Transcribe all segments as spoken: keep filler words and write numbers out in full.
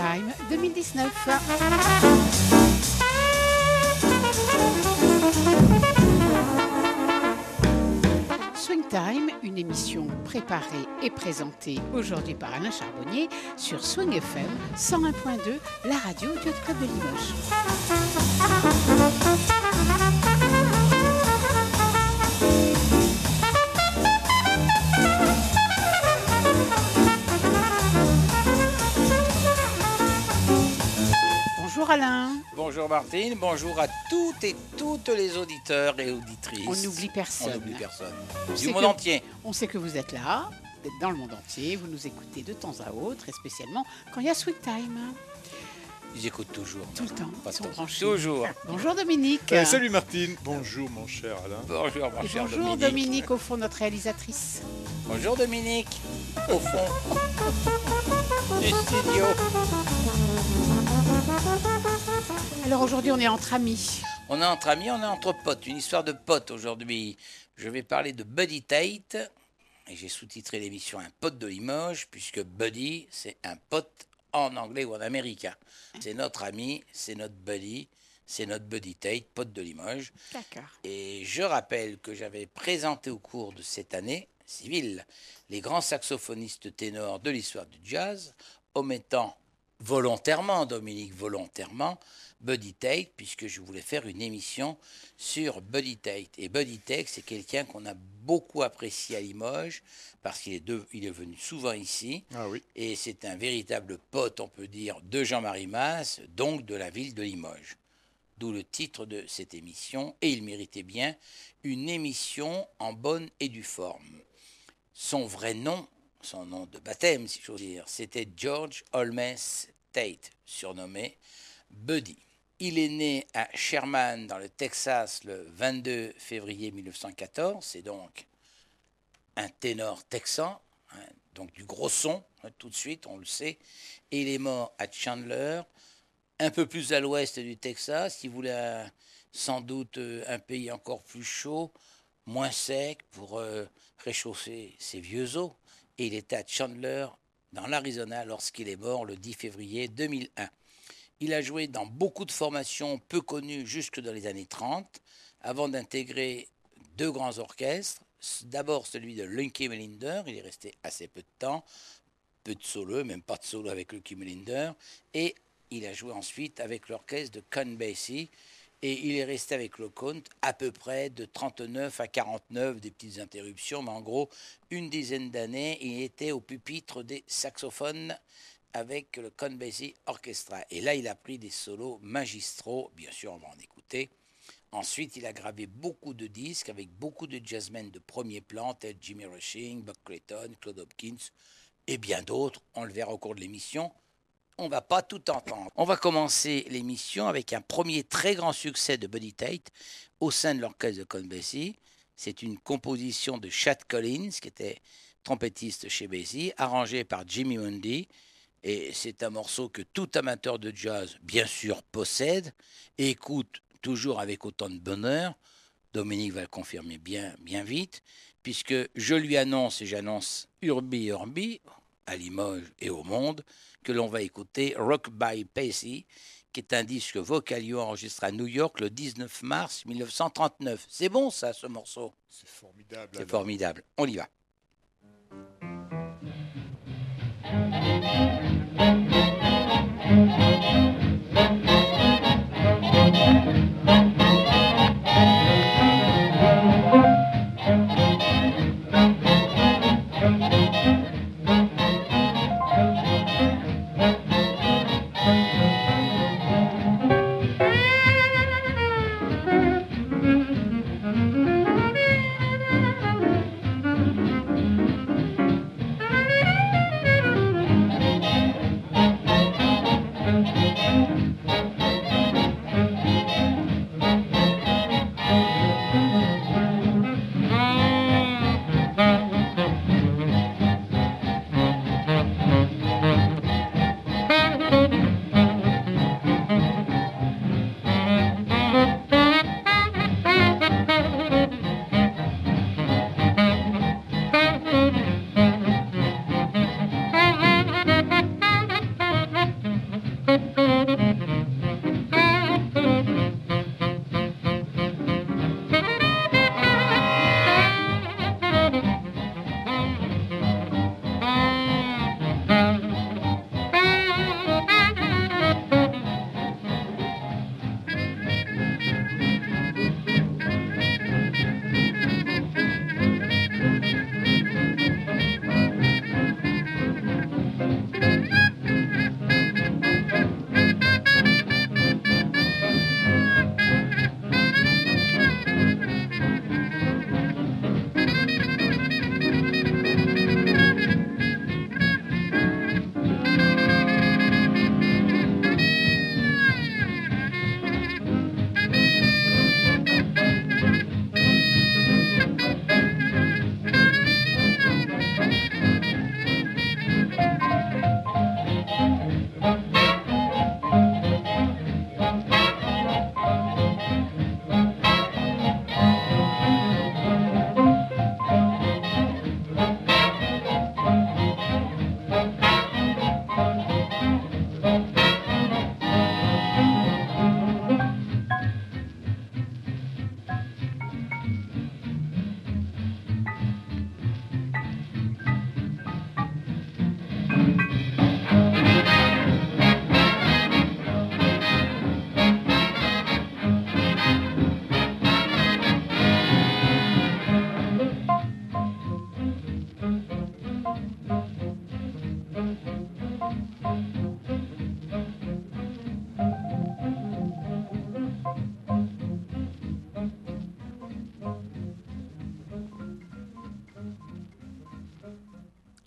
Time deux mille dix-neuf. Swing Time, une émission préparée et présentée aujourd'hui par Alain Charbonnier sur Swing F M cent un point deux, la radio du Yacht Club de Limoges. Bonjour Alain. Bonjour Martine, bonjour à toutes et toutes les auditeurs et auditrices. On n'oublie personne. On n'oublie personne. On Du sait monde que- entier. On sait que vous êtes là, vous êtes dans le monde entier, vous nous écoutez de temps à autre, et spécialement quand il y a Swing Time. J'écoute toujours. Tout le temps, Pas ils sont tant. branchés. Toujours. Bonjour Dominique. Euh, salut Martine. Bonjour mon cher Alain. Bonjour mon Et cher bonjour Dominique. Dominique, au fond, notre réalisatrice. Bonjour Dominique. Au fond du studio. Alors aujourd'hui, on est entre amis. On est entre amis, on est entre potes. Une histoire de potes aujourd'hui. Je vais parler de Buddy Tate. Et j'ai sous-titré l'émission Un pote de Limoges, puisque Buddy, c'est un pote en anglais ou en américain. C'est notre ami, c'est notre Buddy, c'est notre Buddy Tate, pote de Limoges. D'accord. Et je rappelle que j'avais présenté au cours de cette année civile les grands saxophonistes ténors de l'histoire du jazz, omettant volontairement, Dominique, volontairement, Buddy Tate, puisque je voulais faire une émission sur Buddy Tate. Et Buddy Tate, c'est quelqu'un qu'on a beaucoup apprécié à Limoges, parce qu'il est, de- il est venu souvent ici, Ah oui. et c'est un véritable pote, on peut dire, de Jean-Marie Masse, donc de la ville de Limoges. D'où le titre de cette émission, et il méritait bien une émission en bonne et due forme. Son vrai nom, son nom de baptême, si j'ose dire, c'était George Holmes Tate, surnommé Buddy. Il est né à Sherman, dans le Texas, le vingt-deux février mille neuf cent quatorze. C'est donc un ténor texan, hein, donc du gros son, hein, tout de suite, on le sait. Et il est mort à Chandler, un peu plus à l'ouest du Texas. Il voulait euh, sans doute euh, un pays encore plus chaud, moins sec, pour euh, réchauffer ses vieux os. Et il était à Chandler, dans l'Arizona, lorsqu'il est mort le dix février deux mille un. Il a joué dans beaucoup de formations peu connues jusque dans les années trente, avant d'intégrer deux grands orchestres. D'abord celui de Lunky Melinder, il est resté assez peu de temps, peu de solo, même pas de solo avec Lunky Melinder, et il a joué ensuite avec l'orchestre de Count Basie, et il est resté avec le Count à peu près de trente-neuf à quarante-neuf, des petites interruptions, mais en gros une dizaine d'années, il était au pupitre des saxophones avec le Count Basie Orchestra. Et là, il a pris des solos magistraux, bien sûr, on va en écouter. Ensuite, il a gravé beaucoup de disques avec beaucoup de jazzmen de premier plan, tels Jimmy Rushing, Buck Clayton, Claude Hopkins et bien d'autres. On le verra au cours de l'émission. On ne va pas tout entendre. On va commencer l'émission avec un premier très grand succès de Buddy Tate au sein de l'orchestre de Count Basie. C'est une composition de Chet Collins, qui était trompettiste chez Basie, arrangée par Jimmy Mundy. Et c'est un morceau que tout amateur de jazz, bien sûr, possède et écoute toujours avec autant de bonheur. Dominique va le confirmer bien, bien vite, puisque je lui annonce, et j'annonce Urbi Urbi, à Limoges et au monde, que l'on va écouter Rock by Pacey, qui est un disque vocalio enregistré à New York le dix-neuf mars mille neuf cent trente-neuf. C'est bon ça, ce morceau. C'est formidable. C'est Alain. formidable. On y va. Thank you.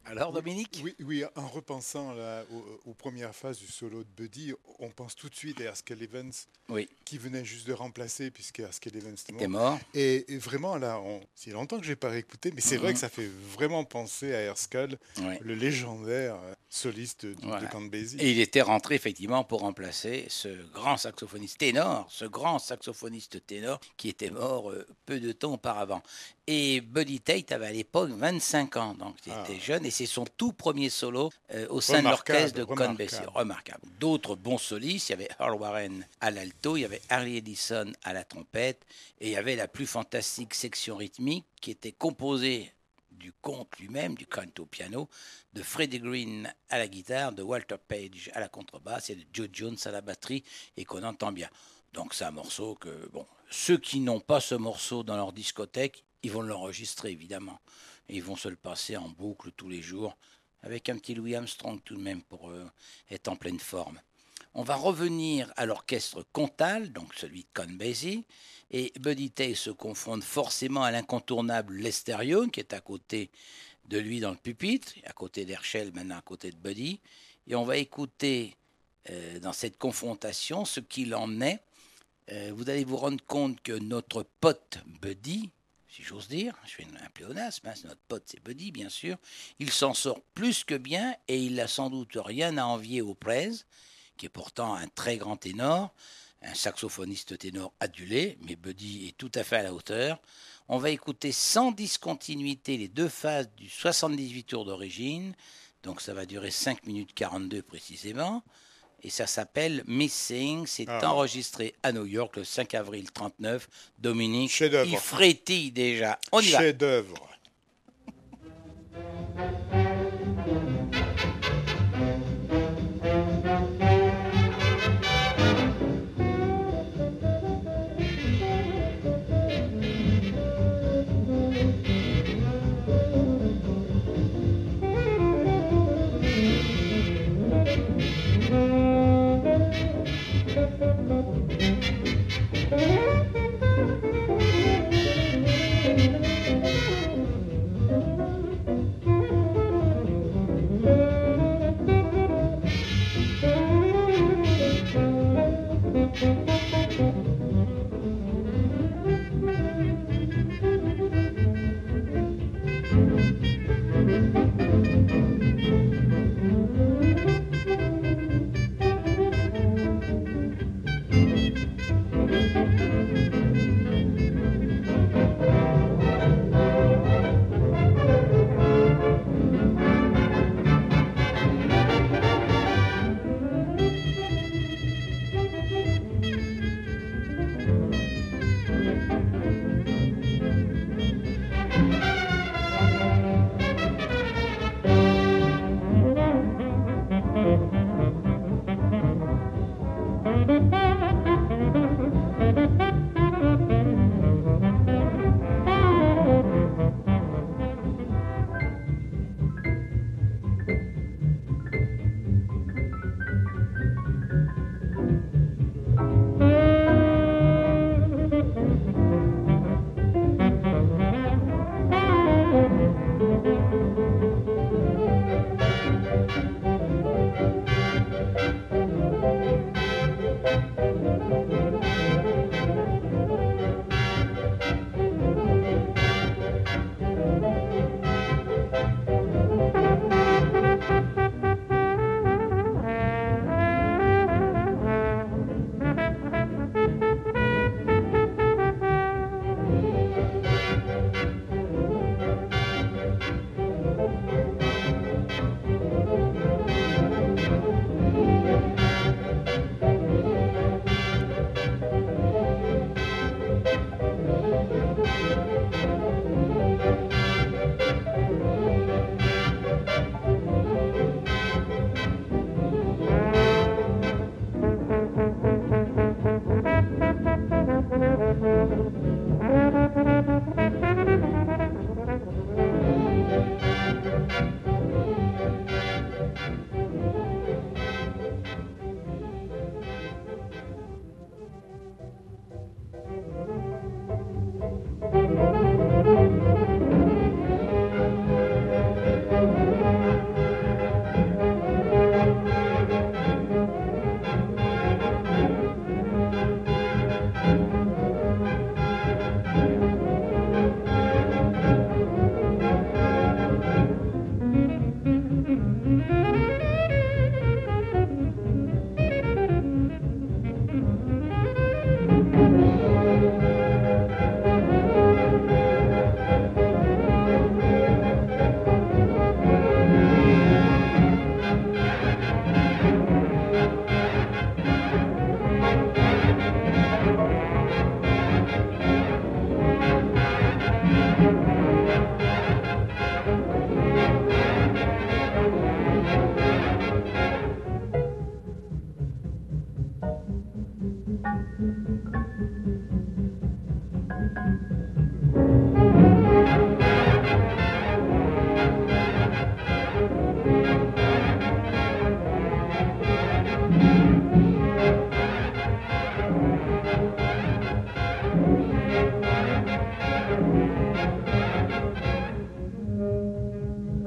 Alors, Dominique ? Oui, oui, en repensant là, aux, aux premières phases du solo de Buddy, on pense tout de suite à Haskell Evans, oui. qui venait juste de remplacer, puisque Haskell Evans était était mort. mort. Et, et vraiment, là, on, c'est longtemps que je n'ai pas réécouté, mais c'est mm-hmm. vrai que ça fait vraiment penser à Haskell, oui. le légendaire soliste de, voilà. de Count Basie. Et il était rentré effectivement pour remplacer ce grand saxophoniste ténor, ce grand saxophoniste ténor qui était mort euh, peu de temps auparavant. Et Buddy Tate avait à l'époque vingt-cinq ans, donc il ah. était jeune, et c'est son tout premier solo euh, au sein remarquable, de l'orchestre de Count Basie. Remarquable. D'autres bons solistes, il y avait Earl Warren à l'alto, il y avait Harley Edison à la trompette, et il y avait la plus fantastique section rythmique qui était composée du conte lui-même, du canto piano, de Freddie Green à la guitare, de Walter Page à la contrebasse et de Joe Jones à la batterie, et qu'on entend bien. Donc c'est un morceau que, bon, ceux qui n'ont pas ce morceau dans leur discothèque, ils vont l'enregistrer évidemment. Et ils vont se le passer en boucle tous les jours, avec un petit Louis Armstrong tout de même pour euh, être en pleine forme. On va revenir à l'orchestre Cantal, donc celui de Count Basie, et Buddy Tate se confronte forcément à l'incontournable Lester Young, qui est à côté de lui dans le pupitre, à côté d'Herschel, maintenant à côté de Buddy, et on va écouter euh, dans cette confrontation ce qu'il en est. Euh, vous allez vous rendre compte que notre pote Buddy, si j'ose dire, je fais un pléonasme, hein, c'est notre pote, c'est Buddy bien sûr, il s'en sort plus que bien et il n'a sans doute rien à envier au Prez, qui est pourtant un très grand ténor, un saxophoniste ténor adulé, mais Buddy est tout à fait à la hauteur. On va écouter sans discontinuité les deux phases du soixante-dix-huit tours d'origine, donc ça va durer cinq minutes quarante-deux précisément, et ça s'appelle Missing, c'est ah. enregistré à New York le cinq avril trente-neuf. Dominique, il frétille déjà. On y va. Chef-d'œuvre.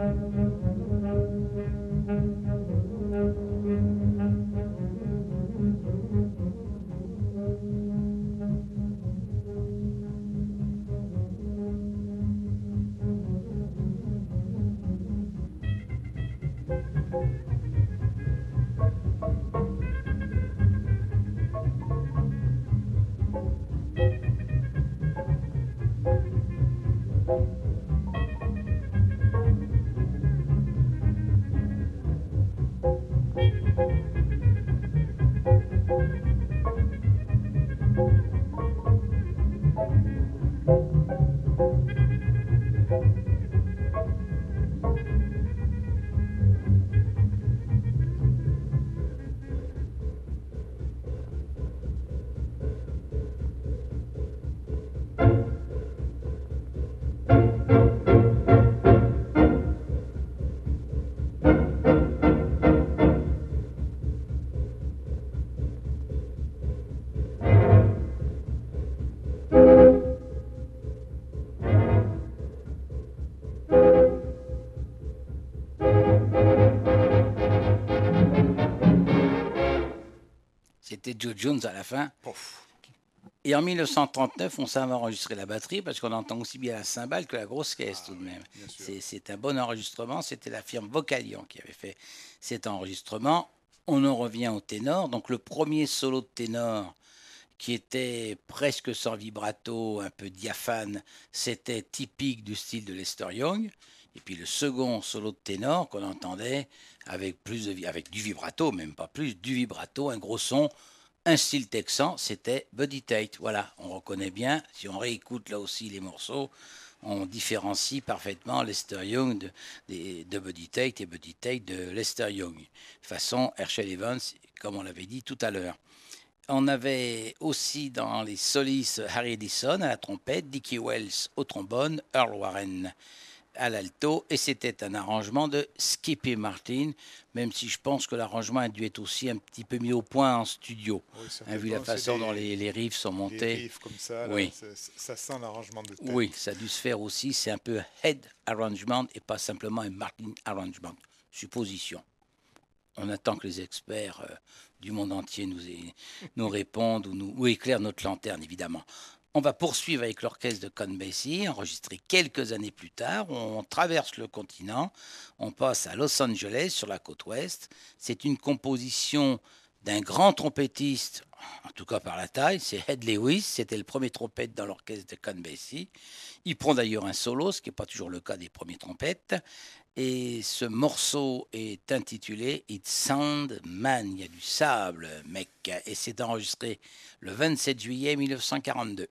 C'était Joe Jones à la fin. Et en mille neuf cent trente-neuf, on savait enregistrer la batterie parce qu'on entend aussi bien la cymbale que la grosse caisse ah, tout de même. C'est, c'est un bon enregistrement. C'était la firme Vocalion qui avait fait cet enregistrement. On en revient au ténor. Donc le premier solo de ténor qui était presque sans vibrato, un peu diaphane, c'était typique du style de Lester Young. Et puis le second solo de ténor qu'on entendait avec, plus de, avec du vibrato, même pas plus, du vibrato, un gros son, un style texan, c'était Buddy Tate. Voilà, on reconnaît bien, si on réécoute là aussi les morceaux, on différencie parfaitement Lester Young de, de, de Buddy Tate et Buddy Tate de Lester Young. Façon Herschel Evans, comme on l'avait dit tout à l'heure. On avait aussi dans les solistes Harry Edison à la trompette, Dickie Wells au trombone, Earl Warren à l'alto, et c'était un arrangement de Skippy Martin, même si je pense que l'arrangement a dû être aussi un petit peu mis au point en studio, oui, hein, vu la façon dont les, les riffs sont montés. Les riffs comme ça, là, oui. ça, ça sent l'arrangement de tête. Oui, ça a dû se faire aussi, c'est un peu head arrangement et pas simplement un Martin arrangement. Supposition. On attend que les experts euh, du monde entier nous, aient, nous répondent ou, nous, ou éclairent notre lanterne, évidemment. On va poursuivre avec l'orchestre de Count Basie, enregistré quelques années plus tard. On traverse le continent, on passe à Los Angeles, sur la côte ouest. C'est une composition d'un grand trompettiste, en tout cas par la taille, c'est Ed Lewis. C'était le premier trompette dans l'orchestre de Count Basie. Il prend d'ailleurs un solo, ce qui n'est pas toujours le cas des premiers trompettes. Et ce morceau est intitulé « It's Sand Man », il y a du sable, mec. Et c'est enregistré le vingt-sept juillet mille neuf cent quarante-deux.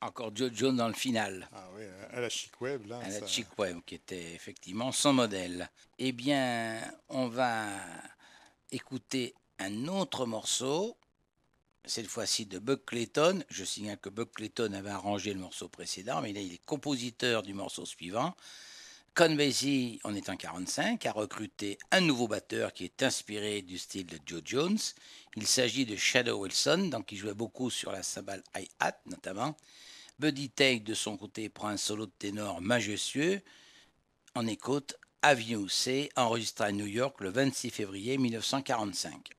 encore Joe Jones dans le final. Ah oui, à la Chic Webb, là. À la ça... Chic Webb, qui était effectivement son modèle. Eh bien, on va écouter un autre morceau, cette fois-ci de Buck Clayton. Je signale que Buck Clayton avait arrangé le morceau précédent, mais là, il est compositeur du morceau suivant. Count Basie, on est en quarante-cinq, a recruté un nouveau batteur qui est inspiré du style de Joe Jones. Il s'agit de Shadow Wilson, donc il jouait beaucoup sur la cymbale hi-hat notamment. Buddy Tate, de son côté, prend un solo de ténor majestueux. On écoute Avenue C, enregistré à New York le vingt-six février mille neuf cent quarante-cinq.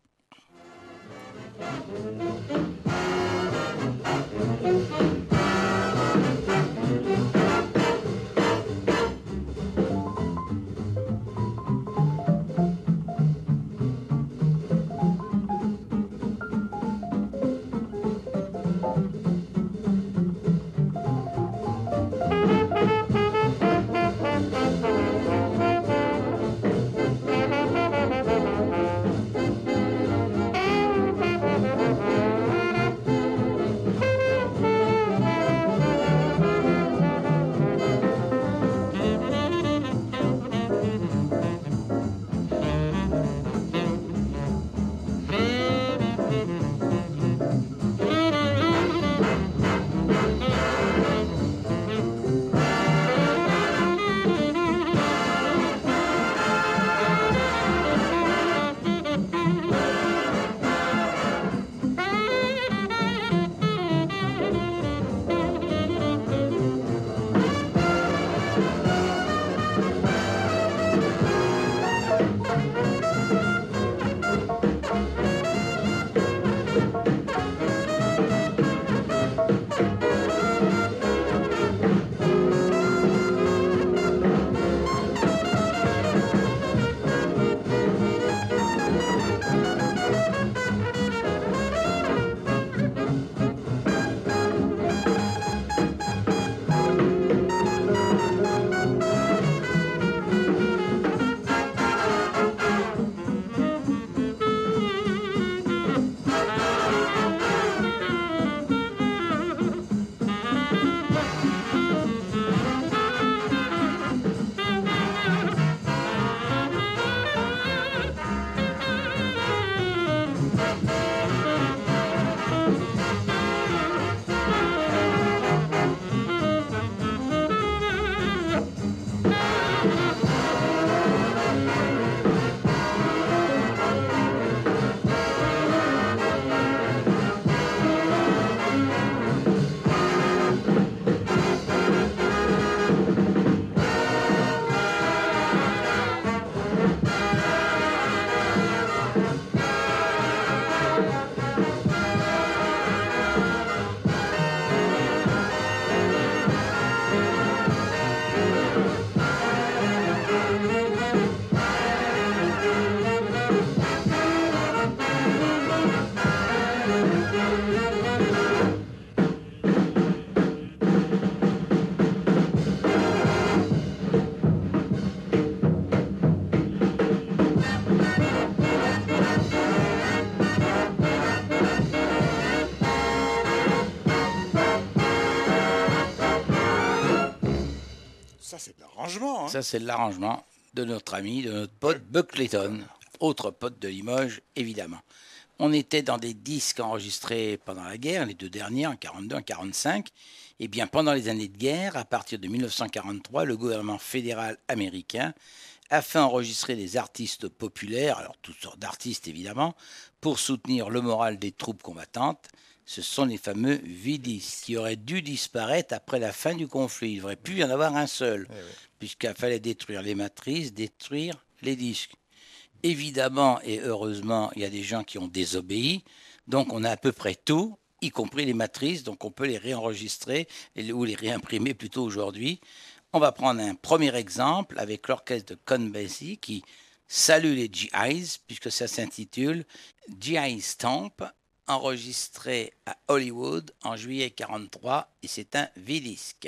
Ça, c'est de l'arrangement. Hein. Ça, c'est de l'arrangement de notre ami, de notre pote Buck Clayton, autre pote de Limoges, évidemment. On était dans des disques enregistrés pendant la guerre, les deux derniers, en quarante-deux, en quarante-cinq. Et bien, pendant les années de guerre, à partir de mille neuf cent quarante-trois, le gouvernement fédéral américain a fait enregistrer des artistes populaires, alors toutes sortes d'artistes évidemment, pour soutenir le moral des troupes combattantes. Ce sont les fameux V-disques qui auraient dû disparaître après la fin du conflit. Il ne devrait plus y en avoir un seul, eh oui. puisqu'il fallait détruire les matrices, détruire les disques. Évidemment et heureusement, il y a des gens qui ont désobéi, donc on a à peu près tout, y compris les matrices, donc on peut les réenregistrer ou les réimprimer plutôt aujourd'hui. On va prendre un premier exemple avec l'orchestre de Count Basie qui salue les G Is, puisque ça s'intitule G I Stomp, enregistré à Hollywood en juillet quarante-trois, et c'est un V-disque.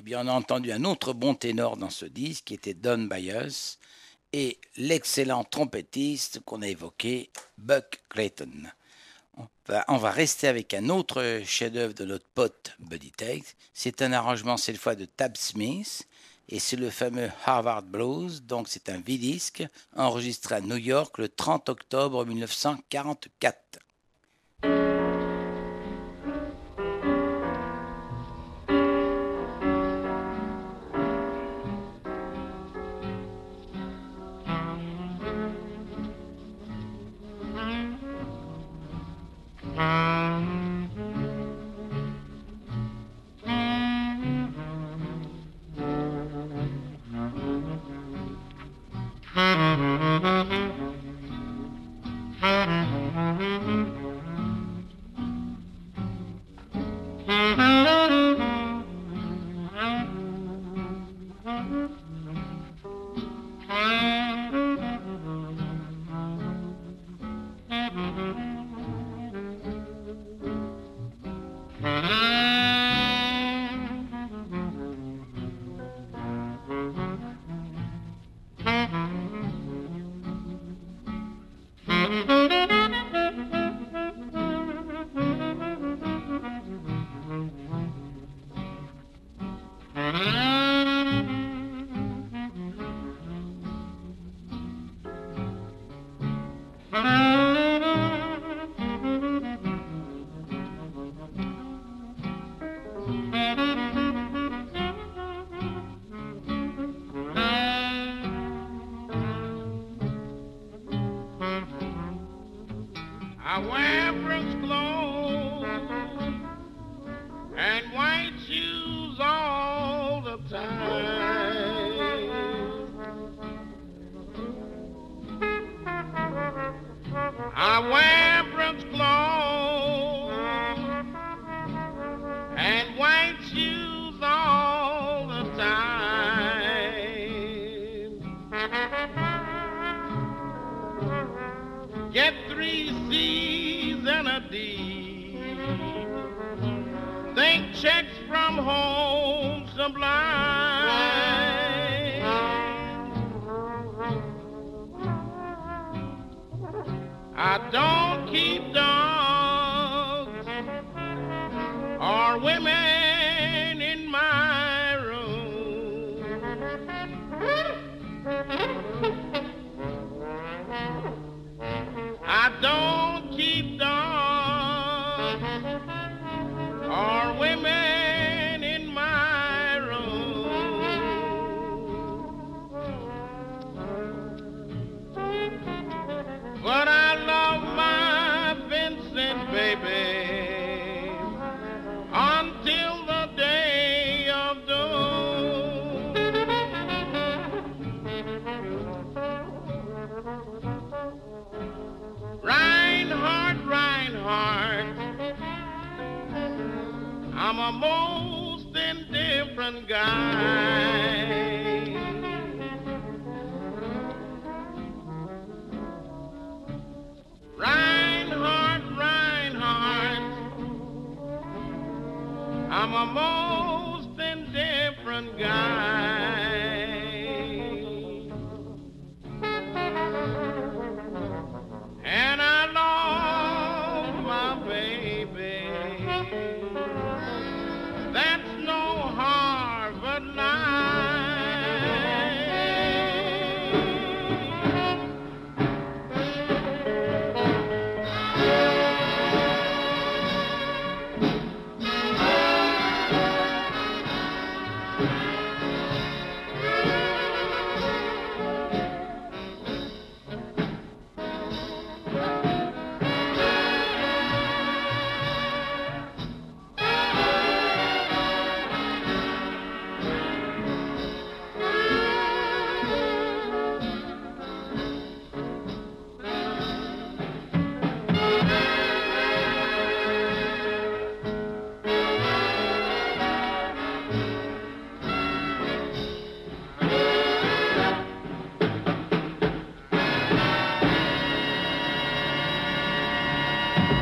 bien, on a entendu un autre bon ténor dans ce disque qui était Don Byers et l'excellent trompettiste qu'on a évoqué, Buck Clayton. On va, on va rester avec un autre chef-d'œuvre de notre pote Buddy Tate. C'est un arrangement cette fois de Tab Smith et c'est le fameux Harvard Blues. Donc c'est un V-disque enregistré à New York le trente octobre mille neuf cent quarante-quatre.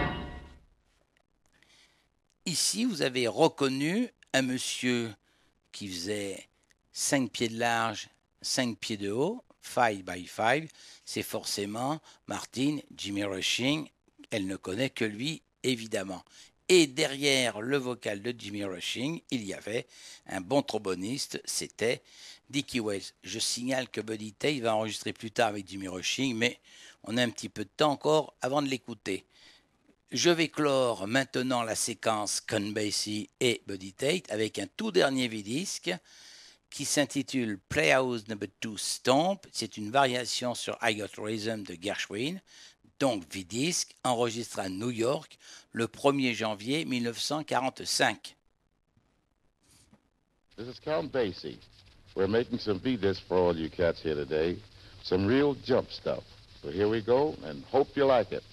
Ici, vous avez reconnu un monsieur qui faisait cinq pieds de large, cinq pieds de haut, five by five, c'est forcément Martin, Jimmy Rushing, elle ne connaît que lui, évidemment. Et derrière le vocal de Jimmy Rushing, il y avait un bon tromboniste, c'était Dickie Wells. Je signale que Buddy Tate va enregistrer plus tard avec Jimmy Rushing, mais on a un petit peu de temps encore avant de l'écouter. Je vais clore maintenant la séquence Count Basie et Buddy Tate avec un tout dernier V-disque qui s'intitule Playhouse Number two Stomp. C'est une variation sur I Got Rhythm de Gershwin, donc V-disque, enregistré à New York le premier janvier mille neuf cent quarante-cinq. This is Count Basie. We're making some V-discs for all you cats here today. Some real jump stuff. So here we go, and hope you like it.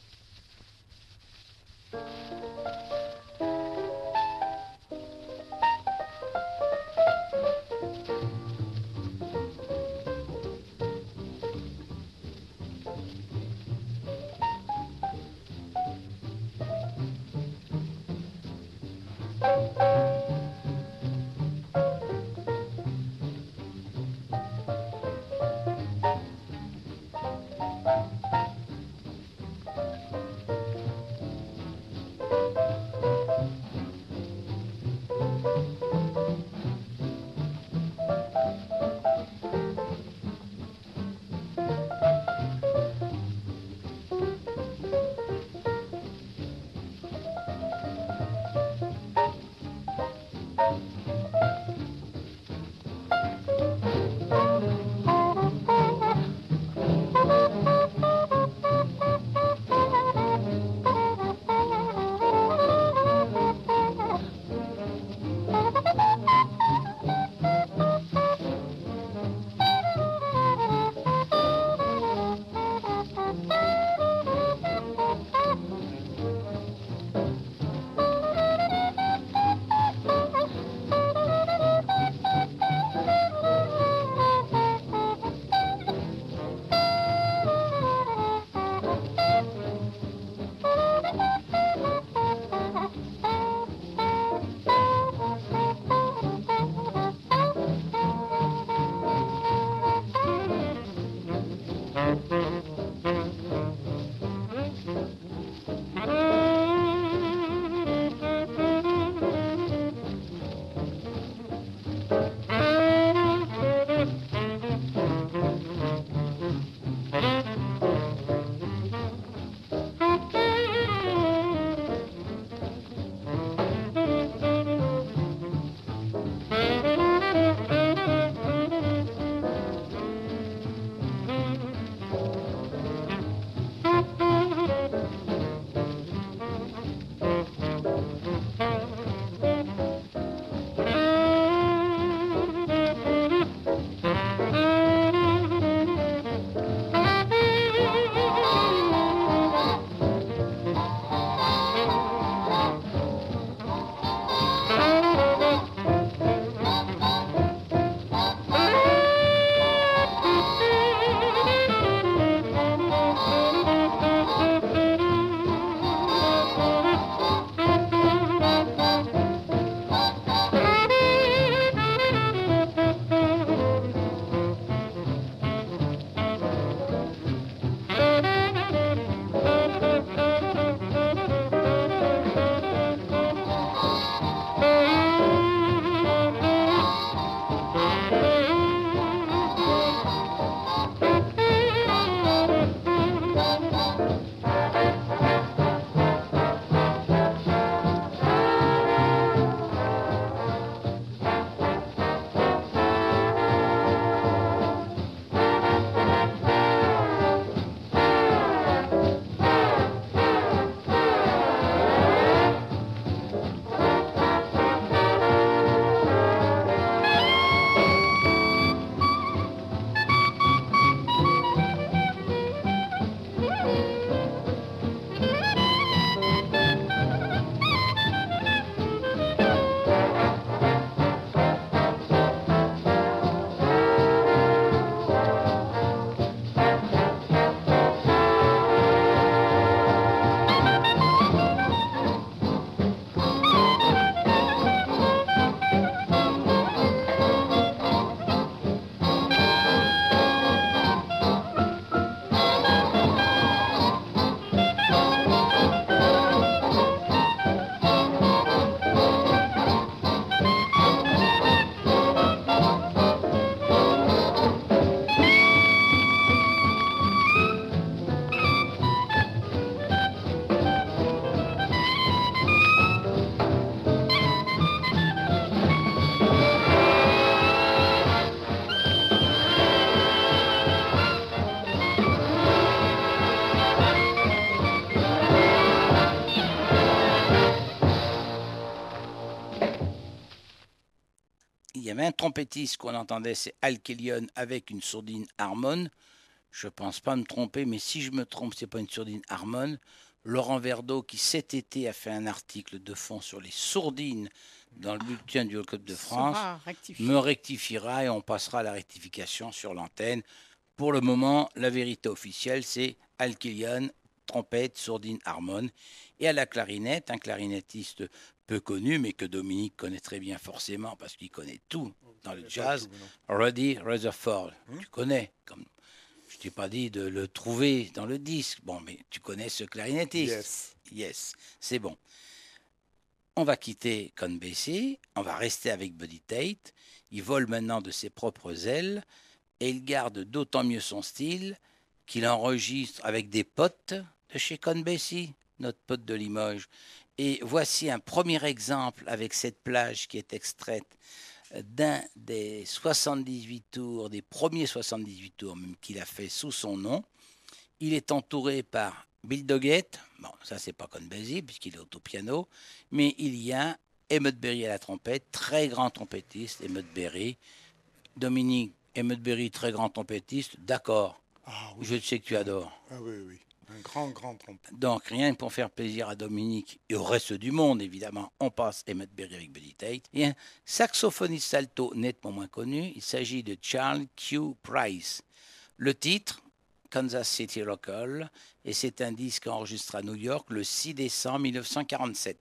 y avait un trompettiste qu'on entendait, c'est Al Kellion avec une sourdine Harmon. Je ne pense pas me tromper, mais si je me trompe, ce n'est pas une sourdine Harmon. Laurent Verdeau, qui cet été a fait un article de fond sur les sourdines dans le bulletin du World Cup de France, me rectifiera et on passera à la rectification sur l'antenne. Pour le moment, la vérité officielle, c'est Al Kellion, trompette, sourdine, Harmon. Et à la clarinette, un clarinettiste peu connu, mais que Dominique connaît très bien forcément, parce qu'il connaît tout dans le jazz, tout, Rudy Rutherford. Hum? Tu connais, comme je t'ai pas dit de le trouver dans le disque. Bon, mais tu connais ce clarinettiste. Yes. Yes, c'est bon. On va quitter Count Basie, on va rester avec Buddy Tate. Il vole maintenant de ses propres ailes et il garde d'autant mieux son style qu'il enregistre avec des potes de chez Count Basie, notre pote de Limoges. Et voici un premier exemple avec cette plage qui est extraite d'un des soixante-dix-huit tours, des premiers soixante-dix-huit tours même qu'il a fait sous son nom. Il est entouré par Bill Doggett, bon ça c'est pas Count Basie puisqu'il est au piano, mais il y a Emmett Berry à la trompette, très grand trompettiste, Emmett Berry. Dominique, Emmett Berry, très grand trompettiste, d'accord, ah, oui. Je sais que tu adores. Ah oui, oui. Un grand, grand trompettiste. Donc, rien que pour faire plaisir à Dominique et au reste du monde, évidemment, on passe Emmett Berry avec Buddy Tate. Et un saxophoniste alto nettement moins connu, il s'agit de Charles Q. Price. Le titre, Kansas City Local, et c'est un disque enregistré à New York le six décembre mille neuf cent quarante-sept.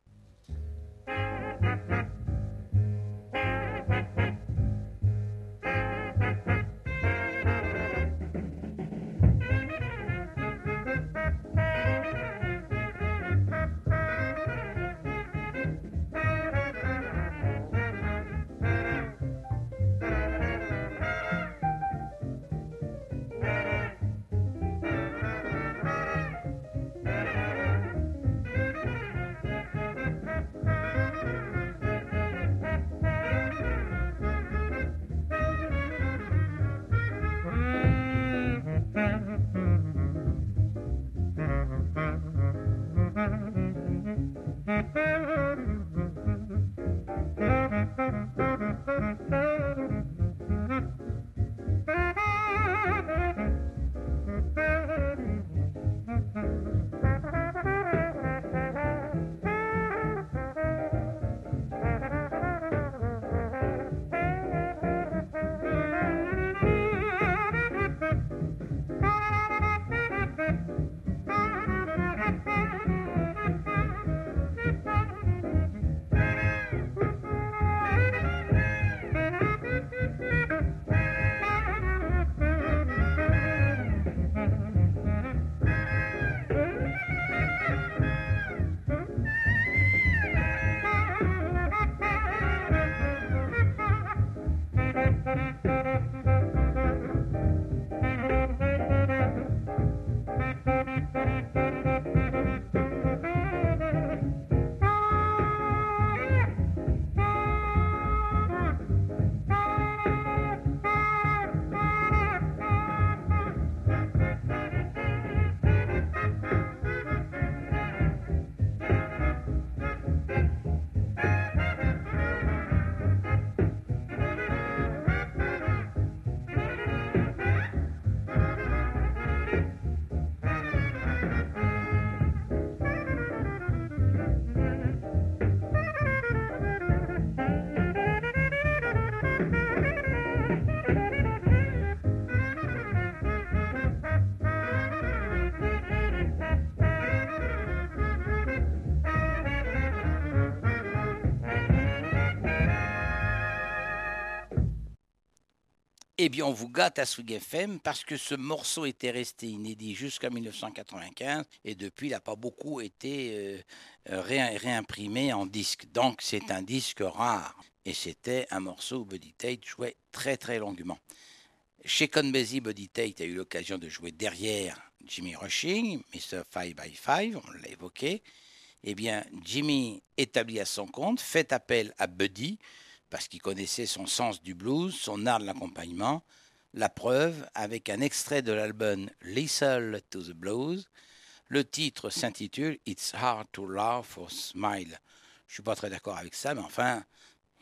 Eh bien, on vous gâte à Swing F M parce que ce morceau était resté inédit jusqu'en mille neuf cent quatre-vingt-quinze et depuis, il n'a pas beaucoup été euh, ré- réimprimé en disque. Donc, c'est un disque rare. Et c'était un morceau où Buddy Tate jouait très, très longuement. Chez Count Basie, Buddy Tate a eu l'occasion de jouer derrière Jimmy Rushing, mister five by five, on l'a évoqué. Eh bien, Jimmy, établi à son compte, fait appel à Buddy parce qu'il connaissait son sens du blues, son art de l'accompagnement. La preuve avec un extrait de l'album Listen to the Blues. Le titre s'intitule It's Hard to Laugh or Smile. Je ne suis pas très d'accord avec ça, mais enfin,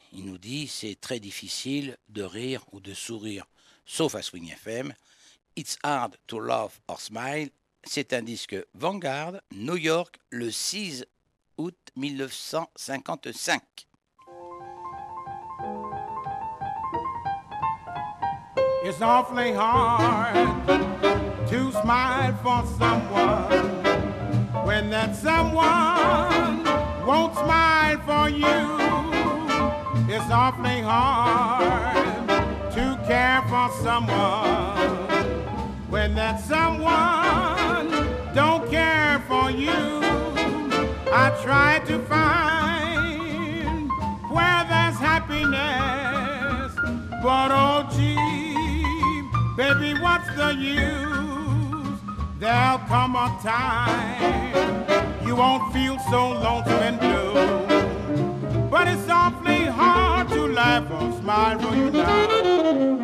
il nous dit c'est très difficile de rire ou de sourire, sauf à Swing F M. It's hard to laugh or smile. C'est un disque Vanguard, New York, le six août mille neuf cent cinquante-cinq. It's awfully hard to smile for someone when that someone won't smile for you. It's awfully hard to care for someone when that someone don't care for you. I try to find where there's happiness, but oh gee, baby, what's the use? There'll come a time you won't feel so lonesome and blue. But it's awfully hard to laugh or smile for you now.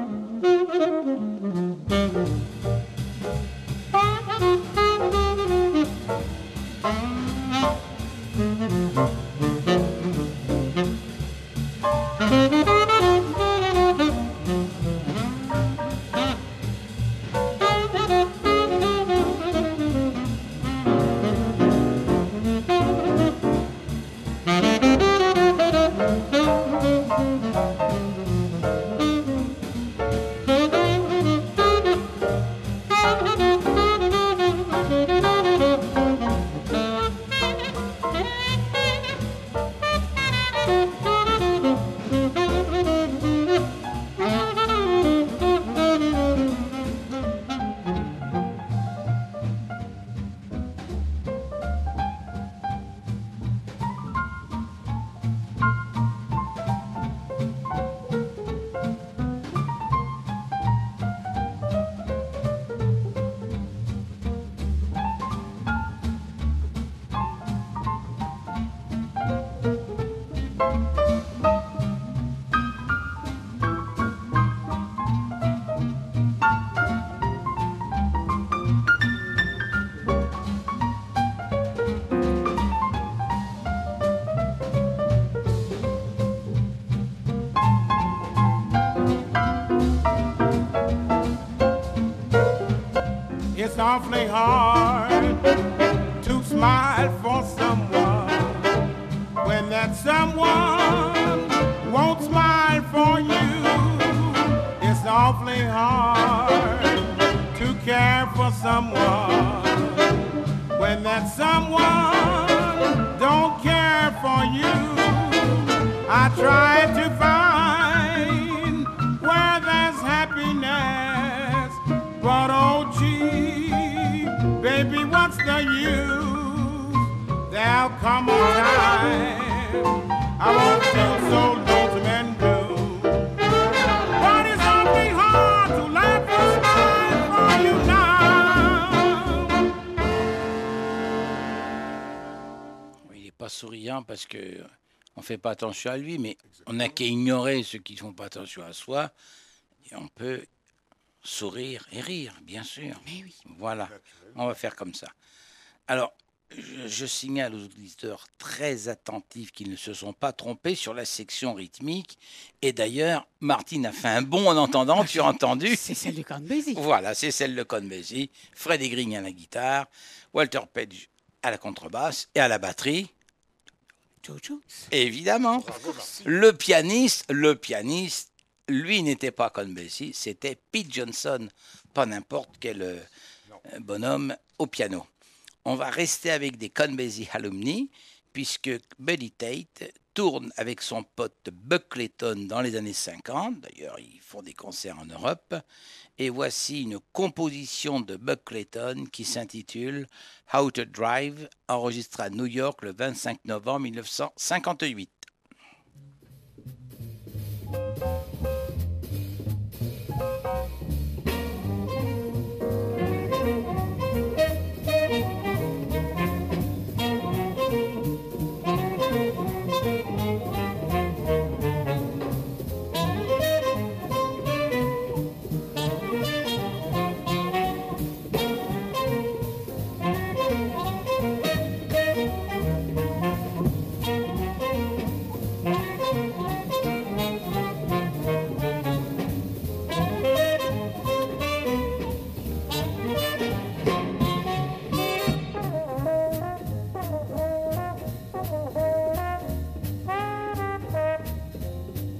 It's awfully hard to smile for someone when that someone won't smile for you. It's awfully hard to care for someone when that someone don't care for you. I try to find where there's happiness, but oh gee, baby, what's the use? There'll come a time I won't feel so lonesome and blue. But it's awfully hard to laugh and smile for you now. Il n'est pas souriant parce que on fait pas attention à lui, mais on n'a qu'à ignorer ceux qui ne font pas attention à soi et on peut sourire et rire, bien sûr. Mais oui. Voilà, on va faire comme ça. Alors, je, je signale aux auditeurs très attentifs qu'ils ne se sont pas trompés sur la section rythmique. Et d'ailleurs, Martine a fait un bond en entendant, tu as entendu? C'est celle de Count Basie. Voilà, c'est celle de Count Basie. Freddie Green à la guitare, Walter Page à la contrebasse et à la batterie. Joe Jones. Évidemment. Le pianiste, le pianiste, lui n'était pas Count Basie, c'était Pete Johnson, pas n'importe quel euh, bonhomme au piano. On va rester avec des Count Basie alumni, puisque Buddy Tate tourne avec son pote Buck Clayton dans les années cinquante, d'ailleurs ils font des concerts en Europe, et voici une composition de Buck Clayton qui s'intitule How to Drive, enregistrée à New York le vingt-cinq novembre mille neuf cent cinquante-huit.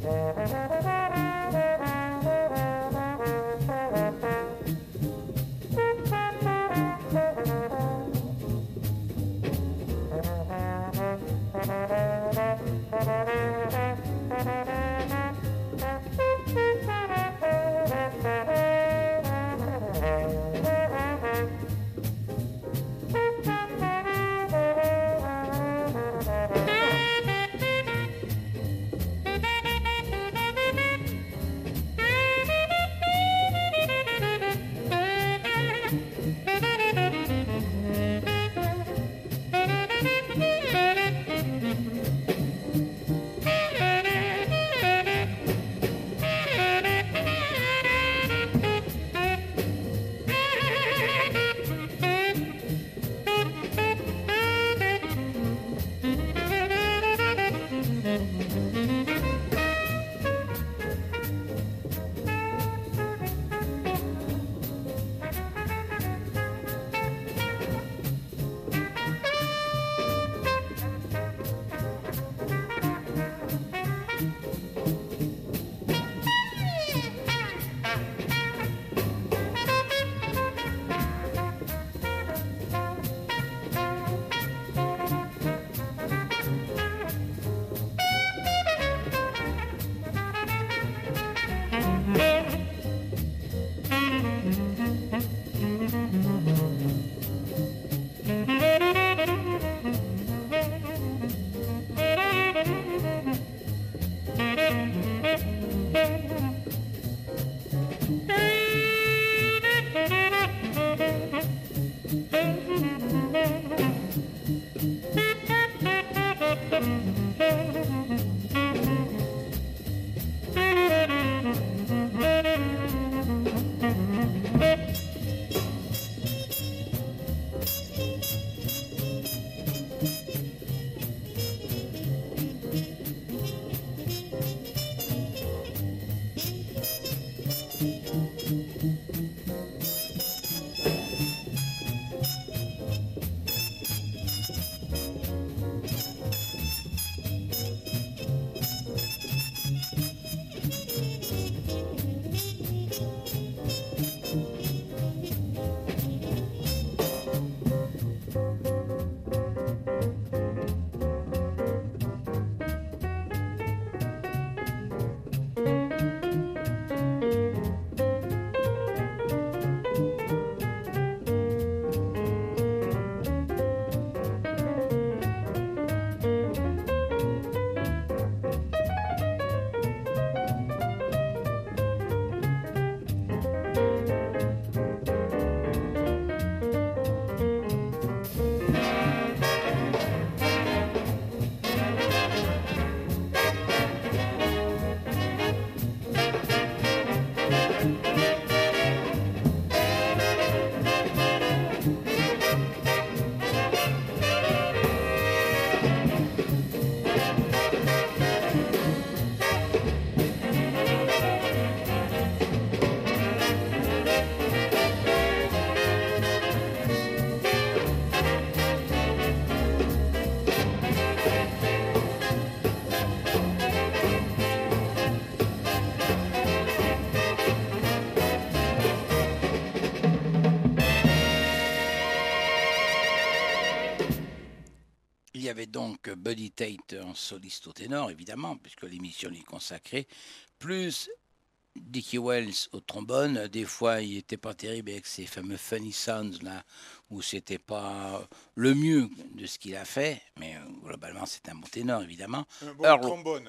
y avait donc Buddy Tate en soliste au ténor, évidemment, puisque l'émission lui est consacrée, plus Dickie Wells au trombone. Des fois, il n'était pas terrible avec ses fameux funny sounds, là, où c'était pas le mieux de ce qu'il a fait, mais globalement, c'est un bon ténor, évidemment. Un bon Earl... trombone.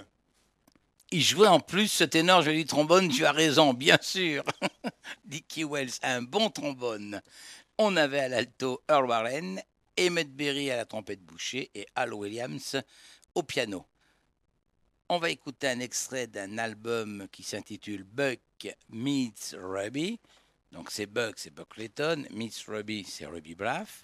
Il jouait en plus ce ténor, je dis trombone, tu as raison, bien sûr. Dickie Wells a un bon trombone. On avait à l'alto Earl Warren, Emmett Berry à la trompette bouchée et Hal Williams au piano. On va écouter un extrait d'un album qui s'intitule Buck Meets Ruby. Donc c'est Buck, c'est Buck Clayton, Meets Ruby, c'est Ruby Braff.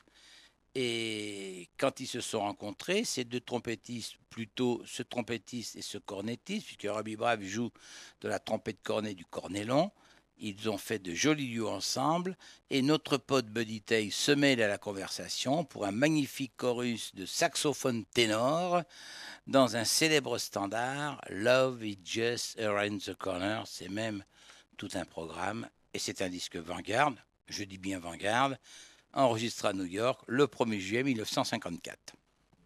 Et quand ils se sont rencontrés, ces deux trompettistes, plutôt ce trompettiste et ce cornettiste, puisque Ruby Braff joue de la trompette cornet du cornet long, Ils ont fait de jolis duos ensemble et notre pote Buddy Tay se mêle à la conversation pour un magnifique chorus de saxophone ténor dans un célèbre standard, Love is Just Around the Corner. C'est même tout un programme et c'est un disque Vanguard, je dis bien Vanguard, enregistré à New York le premier juillet mille neuf cent cinquante-quatre.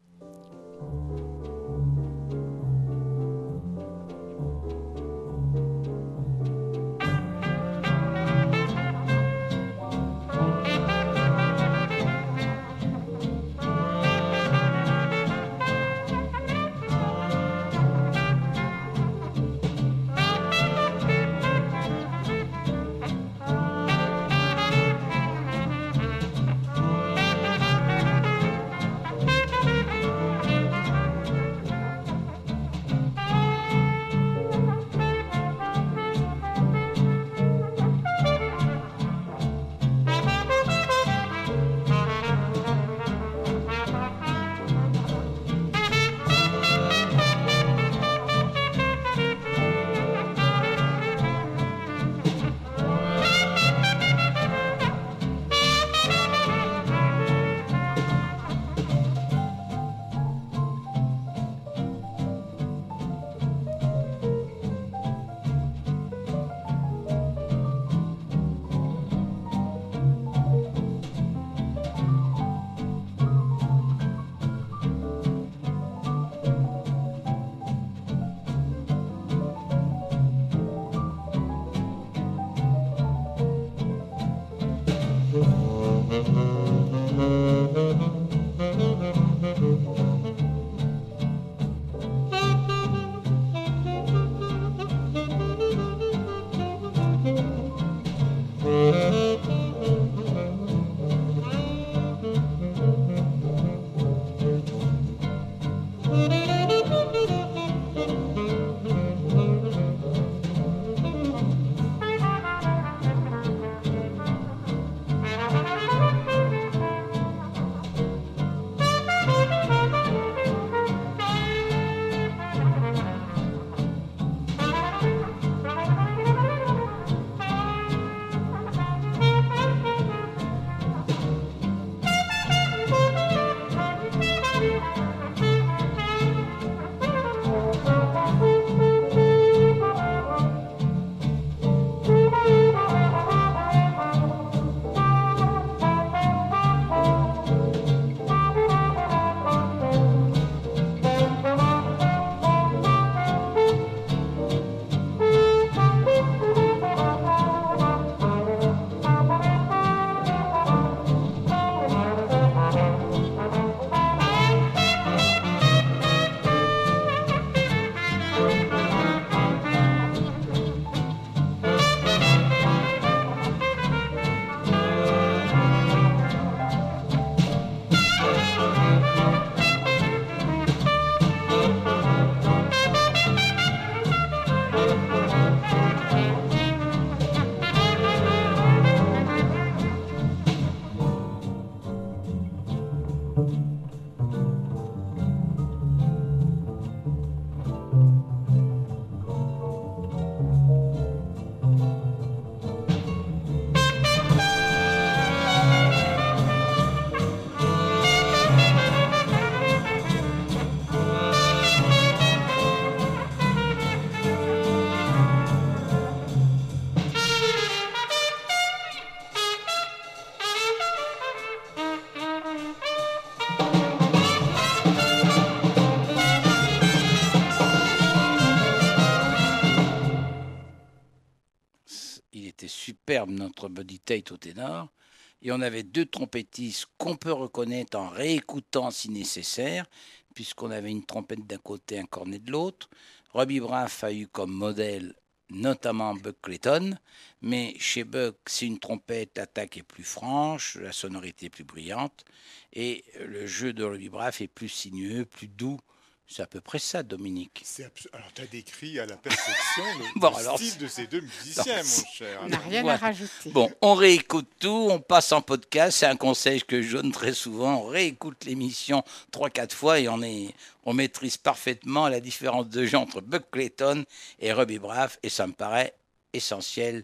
Superbe notre Buddy Tate au ténor, et on avait deux trompettistes qu'on peut reconnaître en réécoutant si nécessaire, puisqu'on avait une trompette d'un côté, un cornet de l'autre. Robbie Braff a eu comme modèle notamment Buck Clayton, mais chez Buck, c'est une trompette, l'attaque est plus franche, la sonorité est plus brillante, et le jeu de Robbie Braff est plus sinueux, plus doux. C'est à peu près ça, Dominique. C'est abs- alors, tu as décrit à la perfection le, bon, le alors, style de ces deux musiciens, non, mon cher. On n'a rien voilà. à rajouter. Bon, on réécoute tout, on passe en podcast. C'est un conseil que je donne très souvent. On réécoute l'émission trois quatre fois et on, est, on maîtrise parfaitement la différence de jeu entre Buck Clayton et Robbie Braff. Et ça me paraît essentiel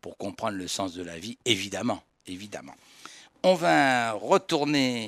pour comprendre le sens de la vie, évidemment, évidemment. On va retourner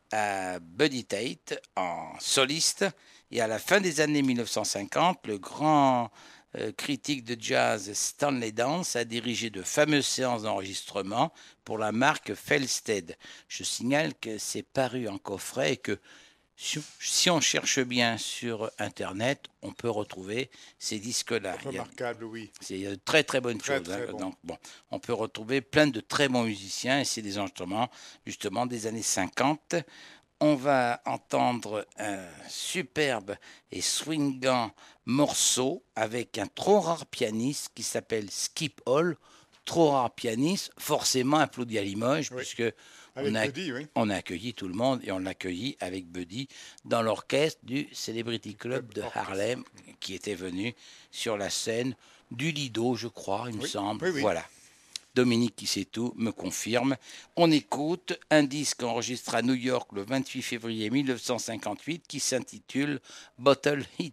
à Buddy Tate en soliste. Et à la fin des années mille neuf cent cinquante, le grand euh, critique de jazz Stanley Dance a dirigé de fameuses séances d'enregistrement pour la marque Felsted. Je signale que c'est paru en coffret et que si, si on cherche bien sur Internet, on peut retrouver ces disques-là. Remarquable, oui. C'est de très très bonnes très, choses. Très hein. bon. Donc, bon, on peut retrouver plein de très bons musiciens et c'est des enregistrements justement des années cinquante. On va entendre un superbe et swingant morceau avec un trop rare pianiste qui s'appelle Skip Hall. Trop rare pianiste, forcément applaudi à Limoges, oui. puisque avec on a, Buddy, oui. on a accueilli tout le monde et on l'a accueilli avec Buddy dans l'orchestre du Celebrity Club de Harlem qui était venu sur la scène du Lido, je crois, il me oui. semble. Oui, oui. Voilà. Dominique qui sait tout me confirme. On écoute un disque enregistré à New York le vingt-huit février mille neuf cent cinquante-huit qui s'intitule Bottle Hit.